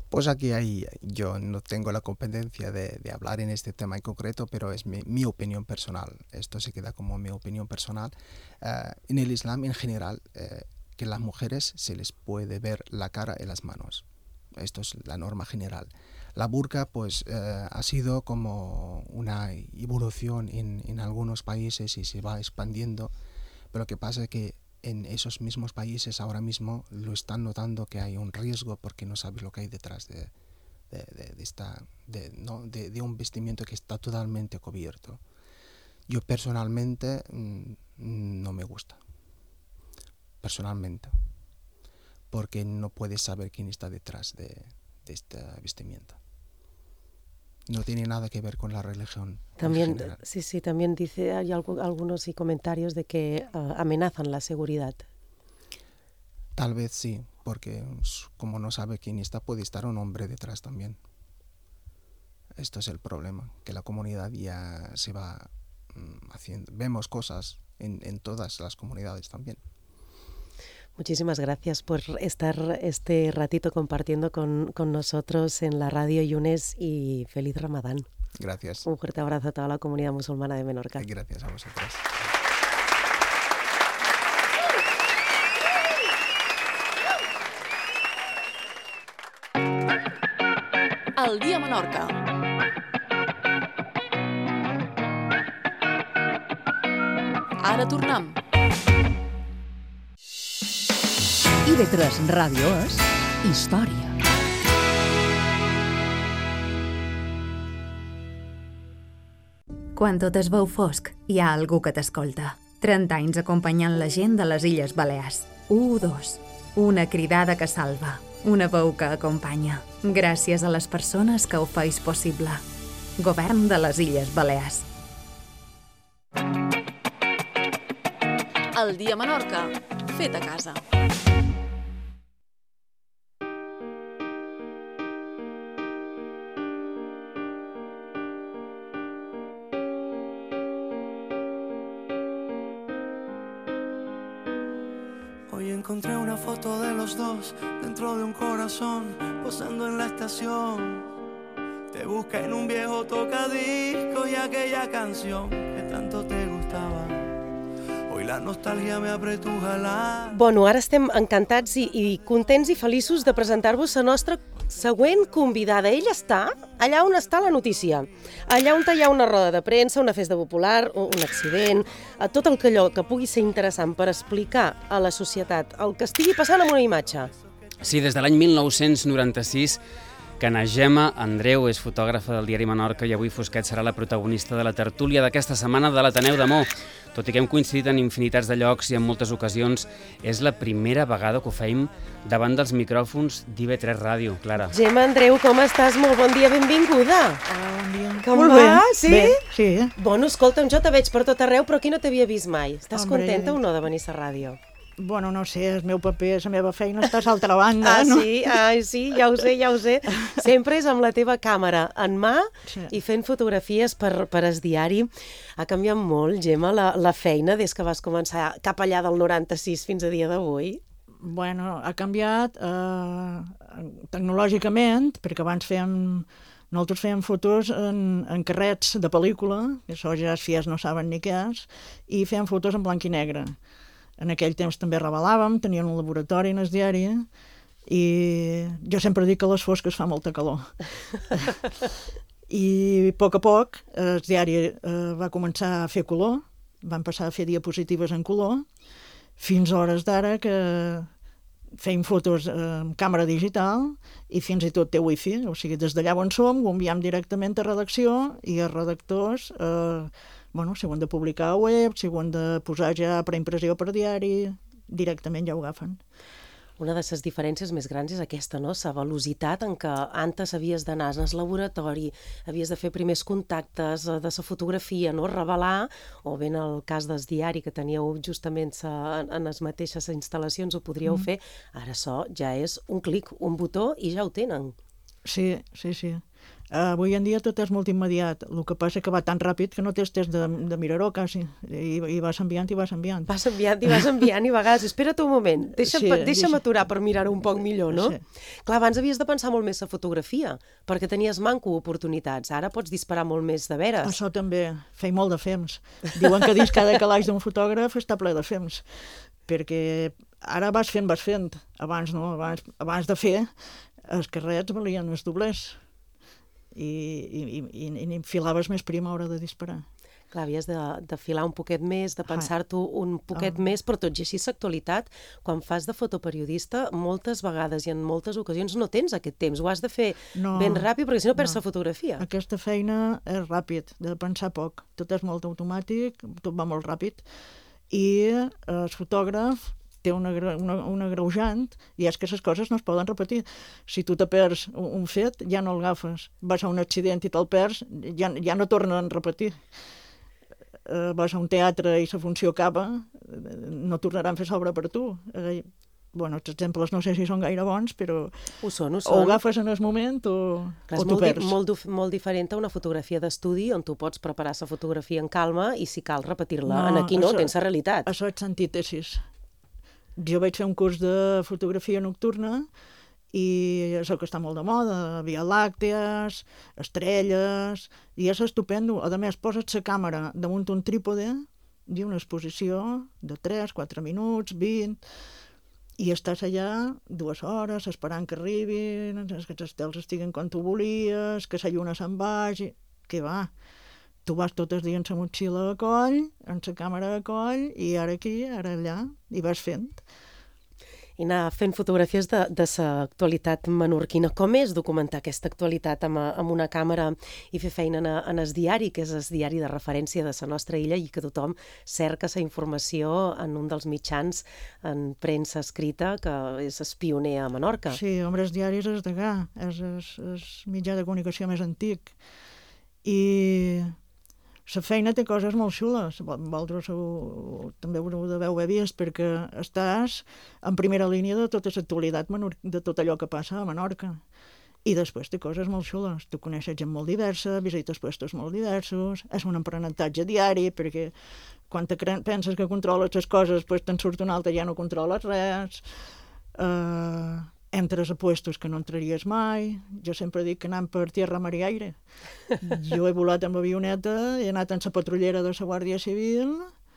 Pues aquí hay, yo no tengo la competencia de, de hablar en este tema en concreto, pero es mi, mi opinión personal. Esto se queda como mi opinión personal. Uh, en el Islam en general, uh, que las mujeres se les puede ver la cara y las manos. Esto es la norma general. La burka pues uh, ha sido como una evolución en, en algunos países y se va expandiendo, pero lo que pasa es que en esos mismos países ahora mismo lo están notando que hay un riesgo porque no sabes lo que hay detrás de, de, de, de, esta, de, ¿no? de, de un vestimiento que está totalmente cubierto. Yo personalmente mmm, no me gusta, personalmente, porque no puedes saber quién está detrás de, de esta vestimenta. No tiene nada que ver con la religión. También, sí, sí, también dice, hay algo, algunos y comentarios de que uh, amenazan la seguridad. Tal vez sí, porque como no sabe quién está, puede estar un hombre detrás también. Esto es el problema, que la comunidad ya se va um, haciendo. Vemos cosas en, en todas las comunidades también. Muchísimas gracias por estar este ratito compartiendo con, con nosotros en la radio, Yunes, y feliz Ramadán. Gracias. Un fuerte abrazo a toda la comunidad musulmana de Menorca. Gracias a vosotros. El dia a Menorca. Ara tornem. I V tres Ràdio és història. Quan tot es veu fosc, hi ha algú que t'escolta. trenta anys acompanyant la gent de les Illes Balears. u dos. Una cridada que salva. Una veu que acompanya. Gràcies a les persones que ho feis possible. Govern de les Illes Balears. El dia a Menorca, fet a casa. Hoy encontré una foto de los dos dentro de un corazón, posando en la estación. Te busqué en un viejo tocadiscos y aquella canción que tanto te gustaba. Hoy la nostàlgia me apretuja la... Bueno, ara estem encantats i, i contents i feliços de presentar-vos la nostra següent convidada. Ella està allà on està la notícia, allà on hi ha una roda de premsa, una festa popular, un accident, tot el que allò que pugui ser interessant per explicar a la societat el que estigui passant amb una imatge. Sí, des de l'any mil nou-cents noranta-sis que na Gemma Andreu és fotògrafa del diari Menorca i avui Fosquet serà la protagonista de la tertúlia d'aquesta setmana de l'Ateneu de Mo. Tot i que hem coincidit en infinitats de llocs i en moltes ocasions, és la primera vegada que ho feim davant dels micròfons d'I V tres Ràdio, Clara. Gemma Andreu, com estàs? Molt bon dia, benvinguda. Hola, bon dia. Com Molt va? bé. Sí? Bé, sí. Bueno, escolta'm, jo te veig per tot arreu, però aquí no t'havia vist mai. Estàs Hombre. contenta o no de venir a la ràdio? Bueno, no sé, el meu paper, la meva feina està a l'altra banda, Ah, no? sí? Ai, sí, ja ho sé, ja ho sé. Sempre és amb la teva càmera en mà Sí. i fent fotografies per, per es diari. Ha canviat molt, Gemma, la, la feina des que vas començar cap allà del noranta-sis fins a dia d'avui? Bueno, ha canviat eh, tecnològicament, perquè abans fèiem... Nosaltres fèiem fotos en, en carrets de pel·lícula, que això ja els fies no saben ni què és, i fèiem fotos en blanc i negre. En aquell temps també revelàvem, teníem un laboratori en el diari, i jo sempre dic que a les fosques fa molta calor. I a poc a poc el diari eh, va començar a fer color, van passar a fer diapositives en color, fins a hores d'ara que feim fotos amb càmera digital i fins i tot té wifi, o sigui, des d'allà on som ho enviem directament a redacció i els redactors, eh, bueno, si ho han de publicar a web, si ho han de posar ja per impressió per diari, directament ja ho agafen. Una de les diferències més grans és aquesta, no? La velocitat en què antes havies d'anar al laboratori, havies de fer primers contactes de la fotografia, no? Revelar, o bé en el cas del diari que teníeu justament sa, en, en les mateixes instal·lacions ho podríeu Mm. fer, ara això ja és un clic, un botó i ja ho tenen. Sí, sí, sí. Uh, avui en dia tot és molt immediat. El que passa és que va tan ràpid que no tens temps de, de mirar-ho, quasi. I, I vas enviant i vas enviant. Vas enviant i vas enviant i a vegades, espera't un moment, deixa'm, Sí, sí, deixa'm deixa- aturar per mirar-ho un poc millor, no? Sí. Clar, abans havies de pensar molt més la fotografia, perquè tenies manco oportunitats. Ara pots disparar molt més de veres. Això també, feia molt de fems. Diuen que dins cada calaix d'un fotògraf està ple de fems, perquè ara vas fent, vas fent. Abans no, abans, abans de fer, els carrets valien els doblers. I, i, i, i enfilaves més prim a l'hora de disparar. Clar, havies de, de filar un poquet més, de pensar-t'ho un poquet Ah. més, però tot i així l'actualitat, quan fas de fotoperiodista, moltes vegades i en moltes ocasions no tens aquest temps, ho has de fer No, ben ràpid, perquè si no perds no. la fotografia. Aquesta feina és ràpid, de pensar poc. Tot és molt automàtic, tot va molt ràpid, i eh, el fotògraf té una, gra- una, una greujant, i és que les coses no es poden repetir. Si tu te perds un, un fet, ja no el agafes. Vas a un accident i te'l perds, ja, ja no tornen a repetir. Eh, vas a un teatre i la funció acaba, eh, no tornaran a fer l'obra per tu. Eh, bueno, els exemples no sé si són gaire bons, però Ho són, ho o són. ho agafes en el moment o, Clar, o és t'ho molt, di perds. molt, dif- molt diferent a una fotografia d'estudi on tu pots preparar la fotografia en calma i si cal repetir-la. En aquí no, això- tens la realitat. Això és antítesis. Jo vaig fer un curs de fotografia nocturna i és el que està molt de moda, Via Làctees, estrelles, i és estupendo. A més, posa't la càmera damunt un trípode i una exposició de tres, quatre minuts, vint, i estàs allà dues hores esperant que arribin, que els estels estiguen quan tu volies, que la lluna se'n vagi... Què va? Tu vas tots els dies amb la motxilla a coll, amb la càmera a coll, i ara aquí, ara allà, i vas fent. I anar fent fotografies de, de l'actualitat menorquina. Com és documentar aquesta actualitat amb, amb una càmera i fer feina en, en el diari, que és el diari de referència de la nostra illa i que tothom cerca la informació en un dels mitjans en premsa escrita, que és el pioner a Menorca. Sí, Ombres Diaris és de Gà, és el mitjà de comunicació més antic. I la feina té coses molt xules. Vosaltres ho, també ho deveu haver vist, perquè estàs en primera línia de tota l'actualitat, de tot allò que passa a Menorca. I després té coses molt xules. Tu coneixes gent molt diversa, visites puestos molt diversos, és un aprenentatge diari, perquè quan te penses que controles les coses, pues te'n surt un altre i ja no controles res. Uh, entres a puestos que no entraries mai. Jo sempre dic que anant per tierra, mar i aire. Jo he volat amb avioneta, he anat en la patrullera de la Guàrdia Civil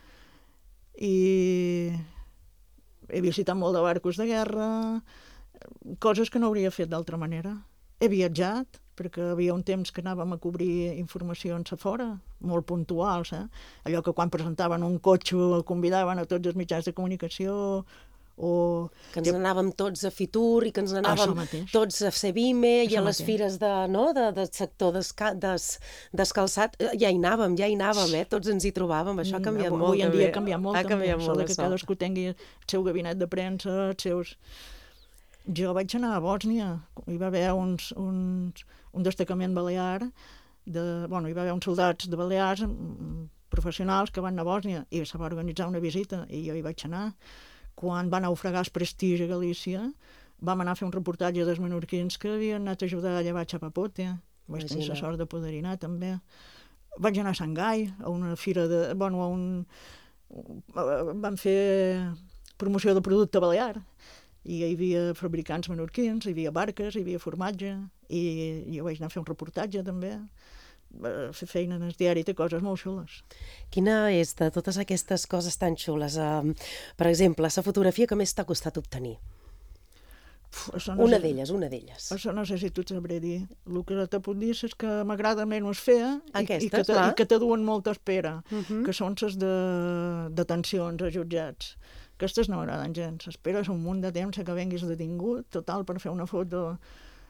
i he visitat molt de barcos de guerra, coses que no hauria fet d'altra manera. He viatjat, perquè havia un temps que anàvem a cobrir informacions a fora, molt puntuals, eh? Allò que quan presentaven un cotxe convidaven a tots els mitjans de comunicació, o... Que ens anàvem tots a Fitur i que ens anàvem mateix. tots a Sevime i Això a les mateix. fires de, no, de, del sector desca, des, descalçat. Ja hi anàvem, ja hi anàvem, eh? Tots ens hi trobàvem. Això ha canviat Avui molt. Avui en també. dia ha canviat molt, ha canviat també. molt Això de que això. cadascú tingui el seu gabinet de premsa, els seus... Jo vaig anar a Bòsnia. Hi va haver uns, uns, un destacament balear, de, bueno, hi va haver uns soldats de Balears mm, professionals que van anar a Bòsnia i se va organitzar una visita i jo hi vaig anar. Quan va naufragar el Prestige a Galícia, vam anar a fer un reportatge dels menorquins que havien anat a ajudar a llevar Chapapote. Vaig tenir la Imagina't. sort de poder-hi anar, també. Vaig anar a Xangai, a una fira de... Bueno, a un... Vam fer promoció de producte balear. I hi havia fabricants menorquins, hi havia barques, hi havia formatge, i jo vaig anar a fer un reportatge, també. A fer feina en el diari, té coses molt xules. Quina és de totes aquestes coses tan xules? Uh, per exemple, la fotografia que més t'ha costat obtenir? Uf, no una sé, d'elles, una d'elles. Això no sé si tu et sabré dir. El que te puc dir és que m'agrada menys fer i, Aquestes, i, que te, clar. i que te duen molta espera, Uh -huh. que són les de detencions a jutjats. Aquestes no m'agraden gens. Esperes un munt de temps que venguis detingut, total, per fer una foto...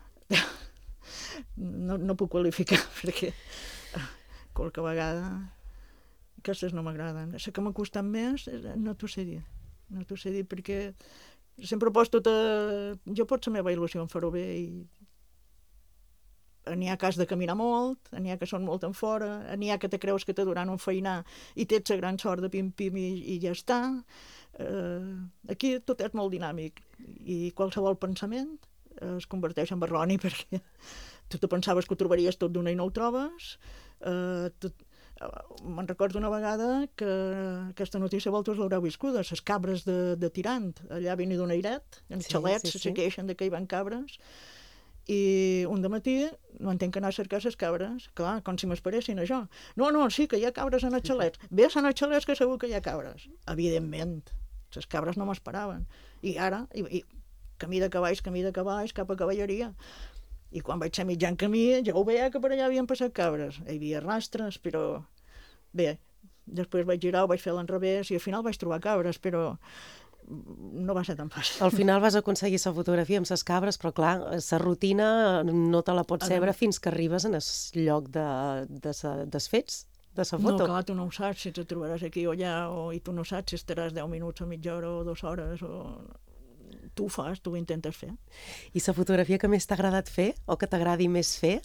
No, no puc qualificar, perquè qualque vegada aquestes no m'agraden. La que m'ha costat més, eh, no t'ho sé dir. No t'ho sé dir, perquè sempre poso tota... Jo pot la meva il·lusió en fer-ho bé i n'hi ha cas de caminar molt, n'hi ha que són molt en fora, n'hi ha que te creus que te duran un feinar i tens la gran sort de pim-pim i, i ja està. Uh, aquí tot és molt dinàmic i qualsevol pensament es converteix en erroni perquè tu te pensaves que ho trobaries tot d'una i no ho trobes. Uh, tot... Me'n recordo una vegada que aquesta notícia vosaltres l'haureu viscuda, les cabres de, de Tirant, allà vini d'un airet, en Sí, xalets, sí, sí. se queixen de que hi van cabres, i un dematí no entenc que anar a cercar les cabres, clar, com si m'esperessin això. No, no, sí, que hi ha cabres en els xalets. Ves en els xalets que segur que hi ha cabres. Evidentment, les cabres no m'esperaven. I ara, i, i camí de cavalls, camí de cavalls, cap a cavalleria. I quan vaig ser mitjan camí, ja ho veia que per allà havien passat cabres. Hi havia rastres, però bé, després vaig girar, ho vaig fer a l'enrevés i al final vaig trobar cabres, però no va ser tan fàcil. Al final vas aconseguir la fotografia amb les cabres, però clar, la rutina no te la pots cebre fins que arribes en el lloc de, de sa, dels fets, de la No, foto. clar, tu no ho saps si te trobaràs aquí o allà, o, i tu no saps si estaràs deu minuts o mitja hora o dues hores, o... tu ho fas, tu ho intentes fer. I la fotografia que més t'ha agradat fer o que t'agradi més fer?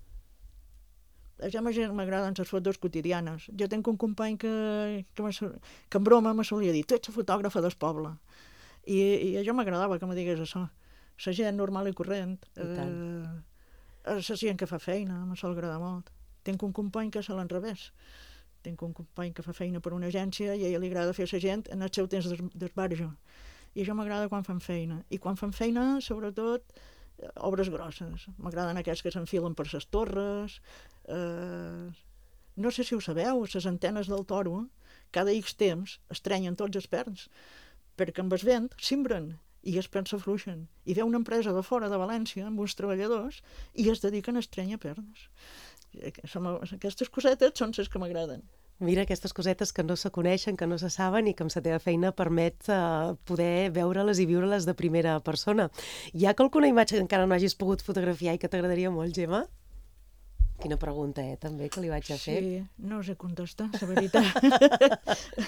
Ja m'agraden les fotos quotidianes. Jo tinc un company que, que, que en broma me solia dir, tu ets la fotògrafa del poble. I, i a jo m'agradava que me digués això. La gent normal i corrent. I tant. Eh, la gent que fa feina, me sol agradar molt. Tinc un company que és a l'enrevés. Tinc un company que fa feina per una agència i a ell li agrada fer la gent en el seu temps d'esbarjo. I això m'agrada quan fan feina. I quan fan feina, sobretot, obres grosses. M'agraden aquests que s'enfilen per les torres. Eh, no sé si ho sabeu, les antenes del toro, cada X temps estrenyen tots els perns, perquè amb el vent cimbren i els perns s'afluixen. I ve una empresa de fora de València amb uns treballadors i es dediquen a estrènyer perns. Aquestes cosetes són les que m'agraden. Mira, aquestes cosetes que no se coneixen, que no se saben i que amb la teva feina permet uh, poder veure-les i viure-les de primera persona. Hi ha alguna imatge que encara no hagis pogut fotografiar i que t'agradaria molt, Gemma? Quina pregunta, eh, també, que li vaig a fer. Sí, no sé contestar, la veritat.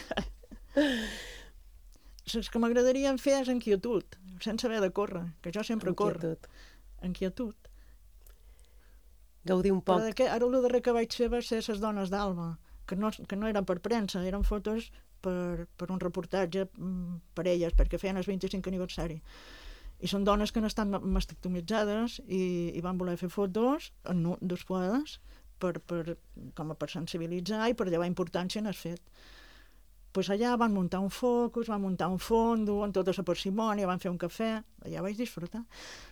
Les que m'agradarien fer és inquietud, sense haver de córrer, que jo sempre corro. Inquietud. Gaudir un poc. Però que, ara el darrer que vaig fer va ser les dones d'Alba, que no, que no eren per premsa, eren fotos per, per un reportatge per elles, perquè feien el vint-i-cinquè aniversari. I són dones que han estat mastectomitzades i, i van voler fer fotos no, despuades per, per, com a per sensibilitzar i per llevar importància en el fet. Pues allà van muntar un focus, van muntar un fondo, amb tota la parsimònia, van fer un cafè, allà vaig disfrutar.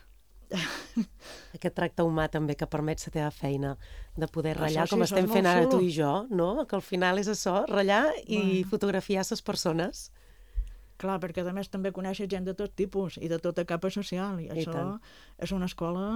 Aquest tracte humà també que permet la teva feina de poder ratllar, Això sí, com això estem és fent molt ara xulo. tu i jo, no? Que al final és això, ratllar i Bueno. fotografiar les persones. Clar, perquè a més també coneixes gent de tot tipus i de tota capa social, i, I això tant. és una escola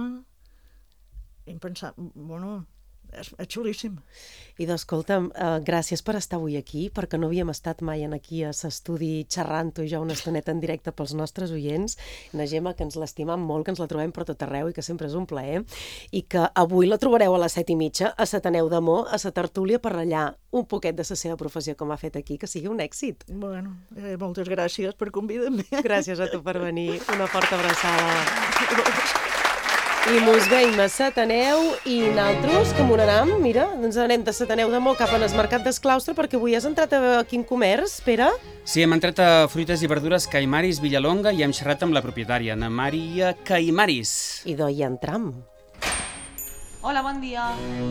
impensable, bueno, és, és xulíssim. I doncs, escolta'm, uh, gràcies per estar avui aquí, perquè no havíem estat mai en aquí a l'estudi xerrant tu i jo una estoneta en directe pels nostres oients. Una Gemma que ens l'estimam molt, que ens la trobem per tot arreu i que sempre és un plaer, i que avui la trobareu a les set i mitja a l'Ateneu d'Amor, a la tertúlia, per ratllar un poquet de la seva professió com ha fet aquí, que sigui un èxit. Bueno, eh, moltes gràcies per convidar-me. Gràcies a tu per venir. Una forta abraçada. I mos veiem a l'Ateneu i naltros, com on anam, mira, ens anem de l'Ateneu d'Amor cap al Mercat d'Esclaustre, perquè avui has entrat a quin comerç, Pere? Sí, hem entrat a Fruites i Verdures Caimaris Villalonga i hem xerrat amb la propietària, Ana Maria Caimaris. I d'oi hi entram. Hola, bon dia.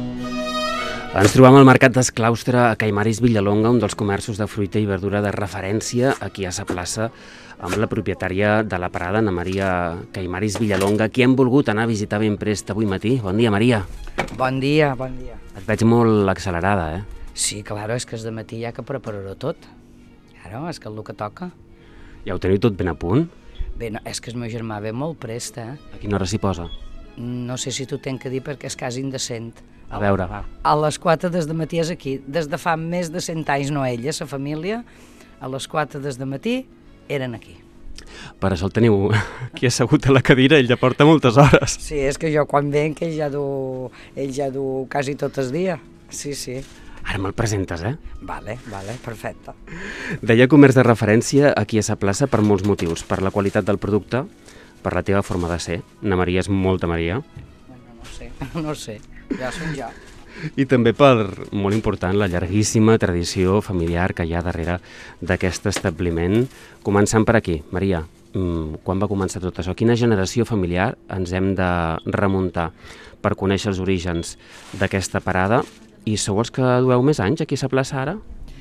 Ens trobam al Mercat d'Esclaustre a Caimaris Villalonga, un dels comerços de fruita i verdura de referència aquí a la plaça, amb la propietària de la parada, Ana Maria Caimaris Villalonga, qui hem volgut anar a visitar ben prest avui matí. Bon dia, Maria. Bon dia, bon dia. Et veig molt accelerada, eh? Sí, claro, és que és de matí ja que prepararé tot. Claro, és que és el que toca. Ja ho teniu tot ben a punt? Bé, no, és que el meu germà ve molt prest, eh? A quina hora s'hi posa? No sé si t'ho tenc que dir perquè és quasi indecent. A veure, va. A les quatre des de matí és aquí. Des de fa més de cent anys, no ella, la família, a les quatre des de matí eren aquí. Per això el teniu aquí assegut a la cadira, ell ja porta moltes hores. Sí, és que jo quan venc ell ja du, ell ja du quasi tot el dia. Sí, sí. Ara me'l presentes, eh? Vale, vale, perfecte. Deia comerç de referència aquí a sa plaça per molts motius. Per la qualitat del producte, per la teva forma de ser. Ana Maria és molta Maria. Bueno, no sé, no sé. Ja som jo. I també per, molt important, la llarguíssima tradició familiar que hi ha darrere d'aquest establiment. Començant per aquí, Maria, quan va començar tot això? Quina generació familiar ens hem de remuntar per conèixer els orígens d'aquesta parada? I sou els que dueu més anys aquí a la plaça ara?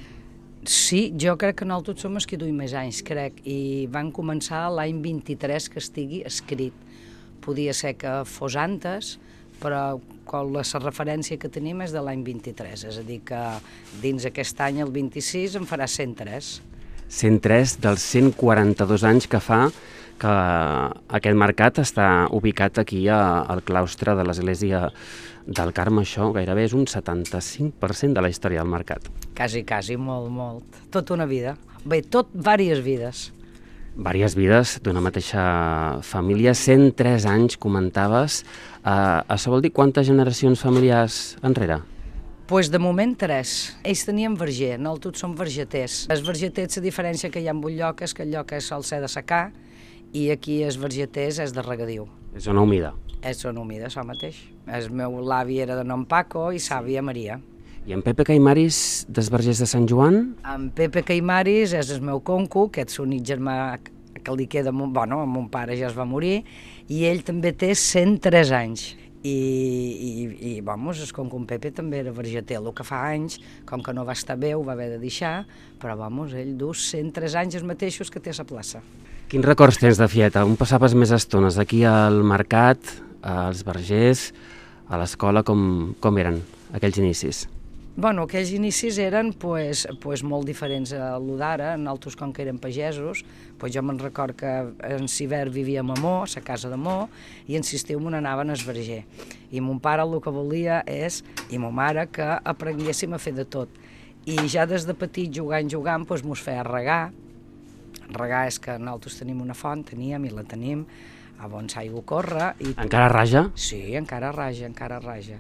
Sí, jo crec que nosaltres som els que duim més anys, crec, i van començar l'any vint-i-tres que estigui escrit. Podia ser que fos antes, però la referència que tenim és de l'any vint-i-tres, és a dir que dins aquest any, el vint-i-sis, en farà cent tres. cent tres dels cent quaranta-dos anys que fa que aquest mercat està ubicat aquí al claustre de l'església del Carme. Això gairebé és un setanta-cinc per cent de la història del mercat. Quasi, quasi, molt, molt. Tota una vida. Bé, tot, vàries vides. Vàries vides d'una mateixa família. cent tres anys, comentaves. Uh, això vol dir quantes generacions familiars enrere? Pues de moment tres. Ells tenien verger, nosaltres som vergeters. Els vergeters, la diferència que hi ha en un lloc és que el lloc és sol ser de secar i aquí els vergeters és de regadiu. És zona humida. És zona humida, això mateix. El meu l'avi era de nom Paco i sàvia Maria. I en Pepe Caimaris, dels Vergers de Sant Joan? En Pepe Caimaris és el meu conco, que és l'únic germà que li queda, bueno, mon pare ja es va morir, i ell també té cent tres anys. I, i, i vamos, el conco en Pepe també era vergeter, el que fa anys, com que no va estar bé, ho va haver de deixar, però vamos, ell du cent tres anys els mateixos que té a la plaça. Quins records tens de Fieta? On passaves més estones? Aquí al mercat, als Vergers, a l'escola, com, com eren aquells inicis? Bueno, aquells inicis eren pues, pues, molt diferents a lo d'ara. Nosaltres, com que érem pagesos, pues, jo me'n record que en Civer vivíem a Mo, a la casa de Mo, i en Sisteu me n'anaven al Verger. I mon pare el que volia és, i ma mare, que aprenguéssim a fer de tot. I ja des de petit, jugant, jugant, pues, mos feia regar. Regar és que nosaltres tenim una font, teníem i la tenim, a on l'aigua corre. I... Encara raja? Sí, encara raja, encara raja.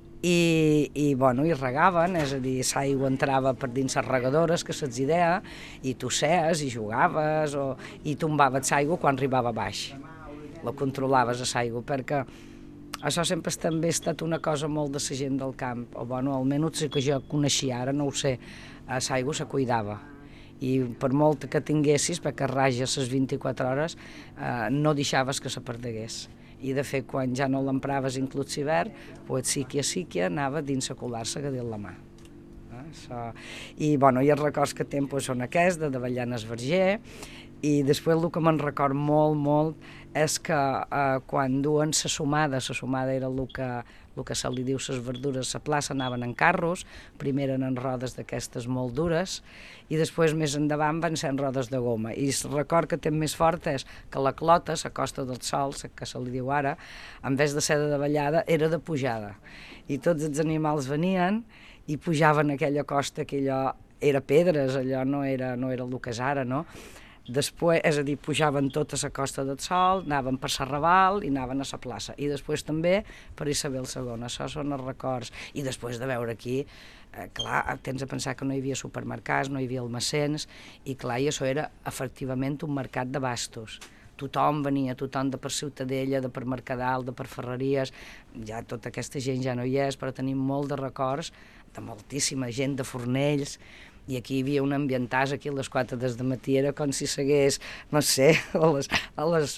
I, i, bueno, i regaven, és a dir, l'aigua entrava per dins les regadores, que se'ls idea, i tu sees i jugaves, o, i tombaves l'aigua quan arribava baix. La controlaves, l'aigua, perquè això sempre també ha estat una cosa molt de la gent del camp, o, bueno, almenys que jo coneixia, ara no ho sé, l'aigua se cuidava. I per molt que tinguessis, perquè rages les vint-i-quatre hores, eh, no deixaves que se perdegués. I de fet, quan ja no l'empraves inclús l'hivern, pues síquia, síquia, anava dins a colar-se dins la mà. Eh, això. I, bueno, i els records que tinc pues, són aquests, de davallar en el Verger, i després el que me'n record molt, molt, és que eh, quan duen la sumada, la sumada era el que, el que se li diu les verdures a la plaça, anaven en carros, primer eren en rodes d'aquestes molt dures, i després més endavant van ser en rodes de goma. I el record que tinc més fort és que la clota, la Costa del Sol, que se li diu ara, en vez de ser de davallada, era de pujada. I tots els animals venien i pujaven a aquella costa, que allò era pedres, allò no era, no era el que és ara, no? Després, és a dir, pujaven tota la Costa del Sol, anaven per Serraval i anaven a la plaça. I després també per Isabel segona, això són els records. I després de veure aquí, eh, clar, tens a pensar que no hi havia supermercats, no hi havia almacens, i clar, i això era efectivament un mercat de bastos. Tothom venia, tothom de per Ciutadella, de per Mercadal, de per Ferreries, ja tota aquesta gent ja no hi és, però tenim molt de records de moltíssima gent, de fornells, i aquí hi havia un ambientàs, aquí a les quatre des de matí, era com si s'hagués, no sé, a les, a les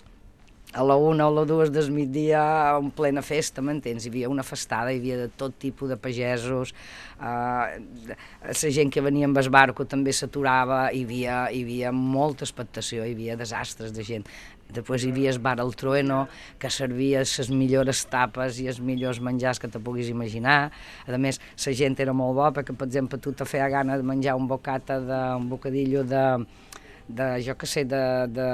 a la una o la dues del migdia en plena festa, m'entens? Hi havia una festada, hi havia de tot tipus de pagesos, eh, la gent que venia amb el barco també s'aturava, hi havia, hi havia molta expectació, hi havia desastres de gent. Després hi havia el bar El Trueno, que servia les millors tapes i els millors menjars que te puguis imaginar. A més, la gent era molt bo, perquè, per exemple, tu te feia gana de menjar un bocata, de, un bocadillo de, de jo què sé, de, de,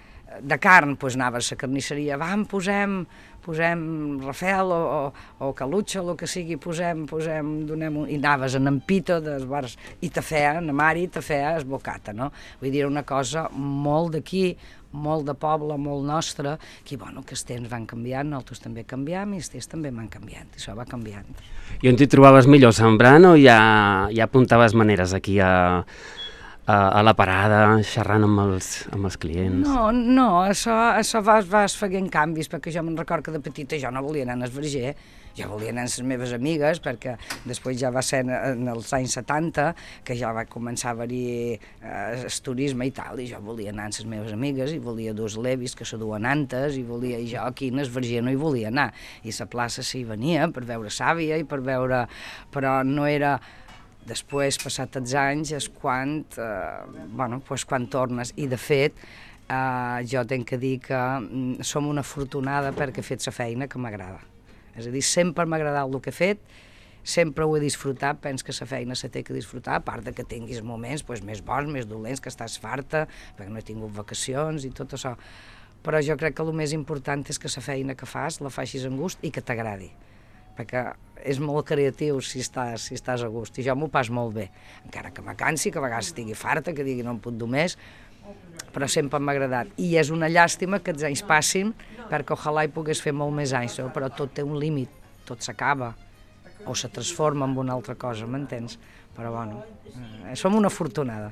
de carn, doncs anaves a la carnisseria, vam, posem, posem Rafel o, o, o Calutxa, el que sigui, posem, posem, donem un... I anaves en empito dels bars, i te feia, na mare, te feia el bocata, no? Vull dir, una cosa molt d'aquí, molt de poble, molt nostre, que, bueno, que els temps van canviant, nosaltres també canviam i els temps també van canviant, això va canviant. I on t'hi trobaves millor, sembrant, o ja, ja apuntaves maneres aquí a, a la parada, xerrant amb els, amb els clients? No, no, això, això vas, vas fent canvis, perquè jo me'n recordo que de petita jo no volia anar al Verger, jo volia anar amb les meves amigues, perquè després ja va ser en els anys setanta que ja va començar a haver-hi eh, el turisme i tal, i jo volia anar amb les meves amigues, i volia dur els levis que se duen antes, i volia, i jo aquí en el Verger no hi volia anar, i la plaça s'hi venia per veure Sàvia i per veure... però no era... Després, passats els anys, és quan, eh, bueno, pues quan tornes, i de fet, eh, jo tenc que dir que mm, som una afortunada perquè he fet la feina que m'agrada. És a dir, sempre m'ha agradat el que he fet, sempre ho he disfrutat, penso que la feina se té que disfrutar, a part de que tinguis moments pues, més bons, més dolents, que estàs farta, perquè no he tingut vacacions i tot això. Però jo crec que el més important és que la feina que fas la facis amb gust i que t'agradi, perquè és molt creatiu si estàs, si estàs a gust, i jo m'ho pas molt bé, encara que me cansi, que a vegades estigui farta, que digui no em puc dur més, però sempre m'ha agradat, i és una llàstima que els anys passin, perquè ojalà hi pogués fer molt més anys, però tot té un límit, tot s'acaba, o se transforma en una altra cosa, m'entens? Però bueno, eh, som una afortunada.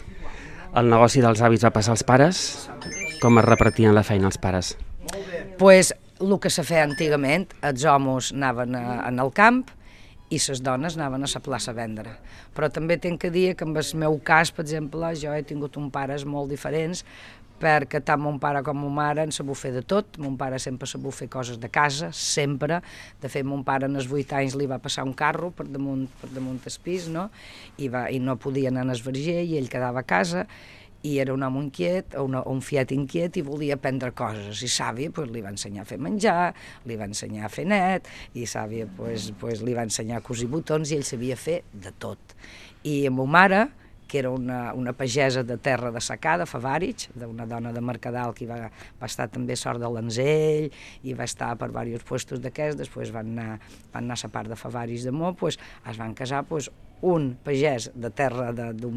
El negoci dels avis va passar als pares? Com es repartien la feina els pares? Pues, el que se feia antigament, els homes anaven a, en el camp i les dones anaven a la plaça a vendre. Però també tinc que dir que en el meu cas, per exemple, jo he tingut uns pares molt diferents, perquè tant mon pare com mon mare han sabut fer de tot. Mon pare sempre ha sabut fer coses de casa, sempre. De fet, mon pare en els vuit anys li va passar un carro per damunt, per damunt el pis, no? I, va, i no podia anar al Verger i ell quedava a casa, i era un home inquiet, un, un fiat inquiet, i volia aprendre coses, i Sàvia pues, li va ensenyar a fer menjar, li va ensenyar a fer net, i Sàvia pues, pues, li va ensenyar a cosir botons, i ell sabia fer de tot. I amb ma mare, que era una, una pagesa de terra de secà, de Favarich, d'una dona de Mercadal que va, va estar també sort de l'Anzell, i va estar per diversos puestos d'aquests, després van anar, van anar a la part de Favarich de Mo, pues, es van casar pues, un pagès de terra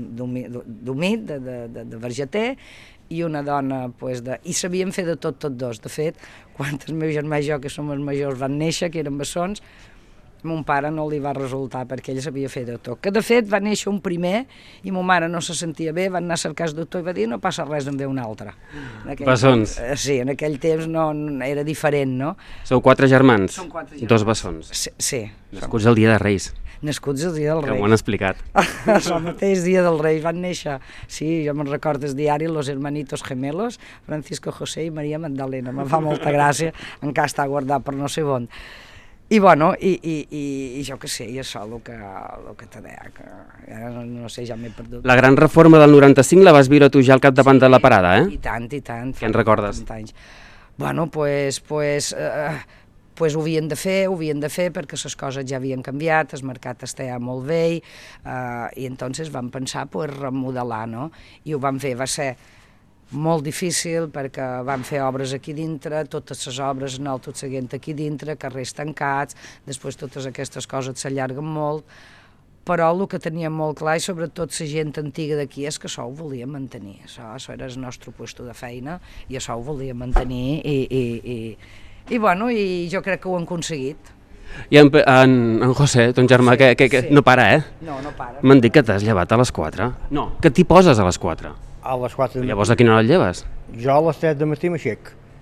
d'humit, de, de, de, de vergeter, i una dona, pues, de... i sabien fer de tot, tot dos. De fet, quan els meus germans i jo, que som els majors, van néixer, que eren bessons, mon pare no li va resultar perquè ell sabia fer de tot. Que de fet va néixer un primer i ma mare no se sentia bé, van anar a cercar el doctor i va dir no passa res, en ve un altre. Bessons. Sí, en aquell temps no, era diferent, no? Sou quatre germans? Som quatre germans. Dos bessons? Sí. sí. Nascuts el dia de Reis? Nascuts el dia del Reis. Que m'ho han explicat. El mateix dia del Reis van néixer, sí, jo me'n recordo el diari Los Hermanitos Gemelos, Francisco José i Maria Magdalena, me fa molta gràcia, encara està guardat per no sé on. I bueno, i, i, i, i jo què sé, i això el que, el que te deia, que ja no, no sé, ja m'he perdut. La gran reforma del noranta-cinc la vas viure tu ja al capdavant sí, de la parada, eh? I tant, i tant. Què en recordes? Anys. Bueno, pues, pues, eh, pues ho havien de fer, ho havien de fer perquè les coses ja havien canviat, el mercat estava molt vell, eh, i entonces vam pensar pues, remodelar, no? I ho vam fer, va ser molt difícil perquè van fer obres aquí dintre, totes les obres anant tot seguint aquí dintre, carrers tancats, després totes aquestes coses s'allarguen molt, però el que teníem molt clar, i sobretot la gent antiga d'aquí, és que això ho volia mantenir, això, això era el nostre lloc de feina i això ho volia mantenir i, i, i, i, bueno, i jo crec que ho hem aconseguit. I en, en, en José, ton germà, sí, que, que, que sí. no para, eh? No, no para. M'han dit que t'has llevat a les quatre. No, que t'hi poses a les quatre. A les quatre de matí. Llavors a quina hora et lleves? Jo a les tres de matí m'aixec.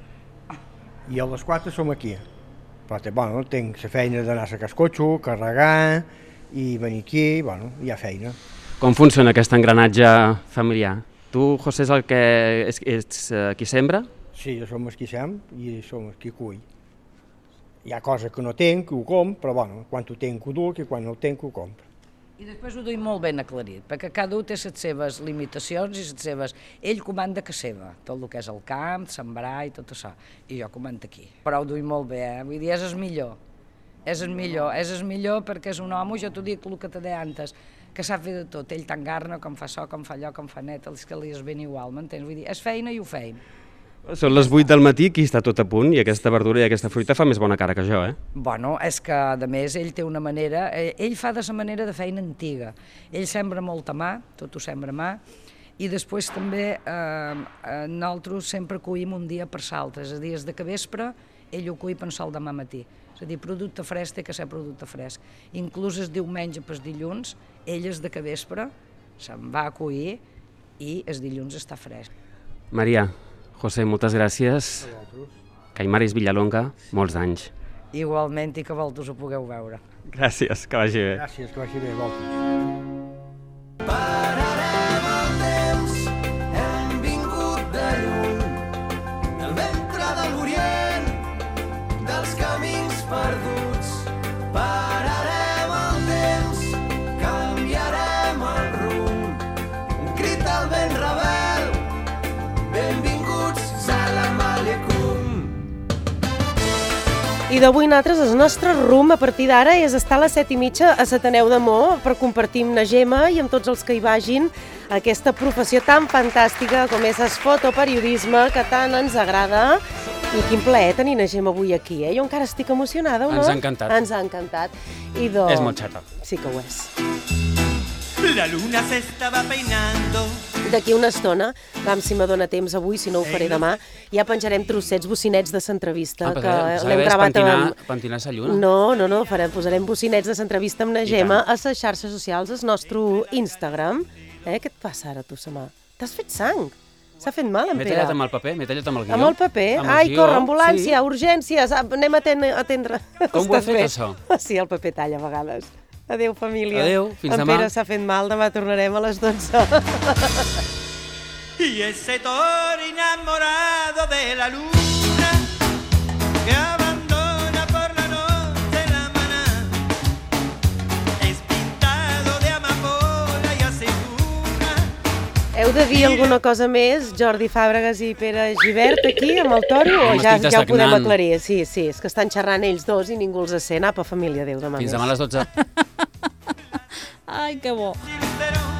I a les quatre som aquí. Però bueno, tinc la feina d'anar a sacar el cotxe, carregar i venir aquí, bueno, hi ha feina. Com funciona aquest engranatge familiar? Tu, José, és el que és, és uh, qui sembra? Sí, jo som el qui sem i som el qui cull. Hi ha coses que no tinc, que ho compro, però bueno, quan ho tinc ho duc i quan no ho tinc ho compro. I després ho duim molt ben aclarit, perquè cada un té les seves limitacions i les seves... Ell comanda que seva, tot el que és el camp, sembrar i tot això, i jo comando aquí. Però ho duim molt bé, eh? Vull dir, és el millor, és el millor, és el millor perquè és un home, jo t'ho dic el que te deia antes, que sap fer de tot, ell t'engarna com fa això, com fa allò, com fa net, els que li és ben igual, m'entens? Vull dir, és feina i ho feim. Són les vuit del matí, aquí està tot a punt, i aquesta verdura i aquesta fruita fa més bona cara que jo, eh? Bueno, és que, a més, ell té una manera... Ell fa de la manera de feina antiga. Ell sembra molt a mà, tot ho sembra a mà, i després també eh, nosaltres sempre cuïm un dia per l'altre, és a dir, des de que vespre ell ho cuï per sol demà matí. És a dir, producte fresc té que ser producte fresc. Inclús el diumenge per dilluns, ell és de que vespre se'n va a cuir i el dilluns està fresc. Maria, José, moltes gràcies. Caimares Villalonga, molts anys. Igualment, i que vosaltres ho pugueu veure. Gràcies, que vagi bé. Gràcies, que vagi bé, vosaltres. Pararem el temps, hem vingut de lluny, del ventre de l'Orient, dels camins perduts. Pararem el temps, canviarem el rumb, un crit al vent rebel, benvinguts, salam aleikum. I d'avui nosaltres, el nostre rumb a partir d'ara és estar a les set i mitja a l'Ateneu de Mo per compartir amb na Gemma i amb tots els que hi vagin aquesta professió tan fantàstica com és el fotoperiodisme que tant ens agrada. I quin plaer tenir na Gemma avui aquí, eh? Jo encara estic emocionada, o no? Ens ha encantat. Ens ha encantat. I do... És molt xata. Sí que ho és. La luna se estaba peinando. D'aquí una estona, vam, si me dóna temps avui, si no ho faré demà, ja penjarem trossets, bocinets de l'entrevista, Ah, que perquè l'hem gravat pentinar, amb... pentinar sa lluna? No, no, no, farem, posarem bocinets de l'entrevista amb na Gemma a les xarxes socials, al nostre Instagram. Eh, què et passa ara, tu, sa mà? T'has fet sang? S'ha fet mal, en M'he Pere? tallat amb el paper, m'he tallat amb el guió. Amb el paper? Amb el Ai, guió, corre, ambulància, sí. urgències, anem a atendre. atendre. Com ho he Estàs fet, bé? això? Sí, el paper talla a vegades. Adéu, família. Adéu, fins en demà. Pere s'ha fet mal, demà tornarem a les dotze. Y ese toro enamorado de la luna que abandona por la noche la maná es pintado de amapola y aceituna. Heu de dir alguna cosa més, Jordi Fàbregas i Pere Gibert, aquí, amb el toro, o M'estic ja, ja ho podem dessagnant. aclarir? Sí, sí, és que estan xerrant ells dos i ningú els sent. Apa, família, adéu, demà Fins més. demà a les dotze. Ai, que bo. Sincero.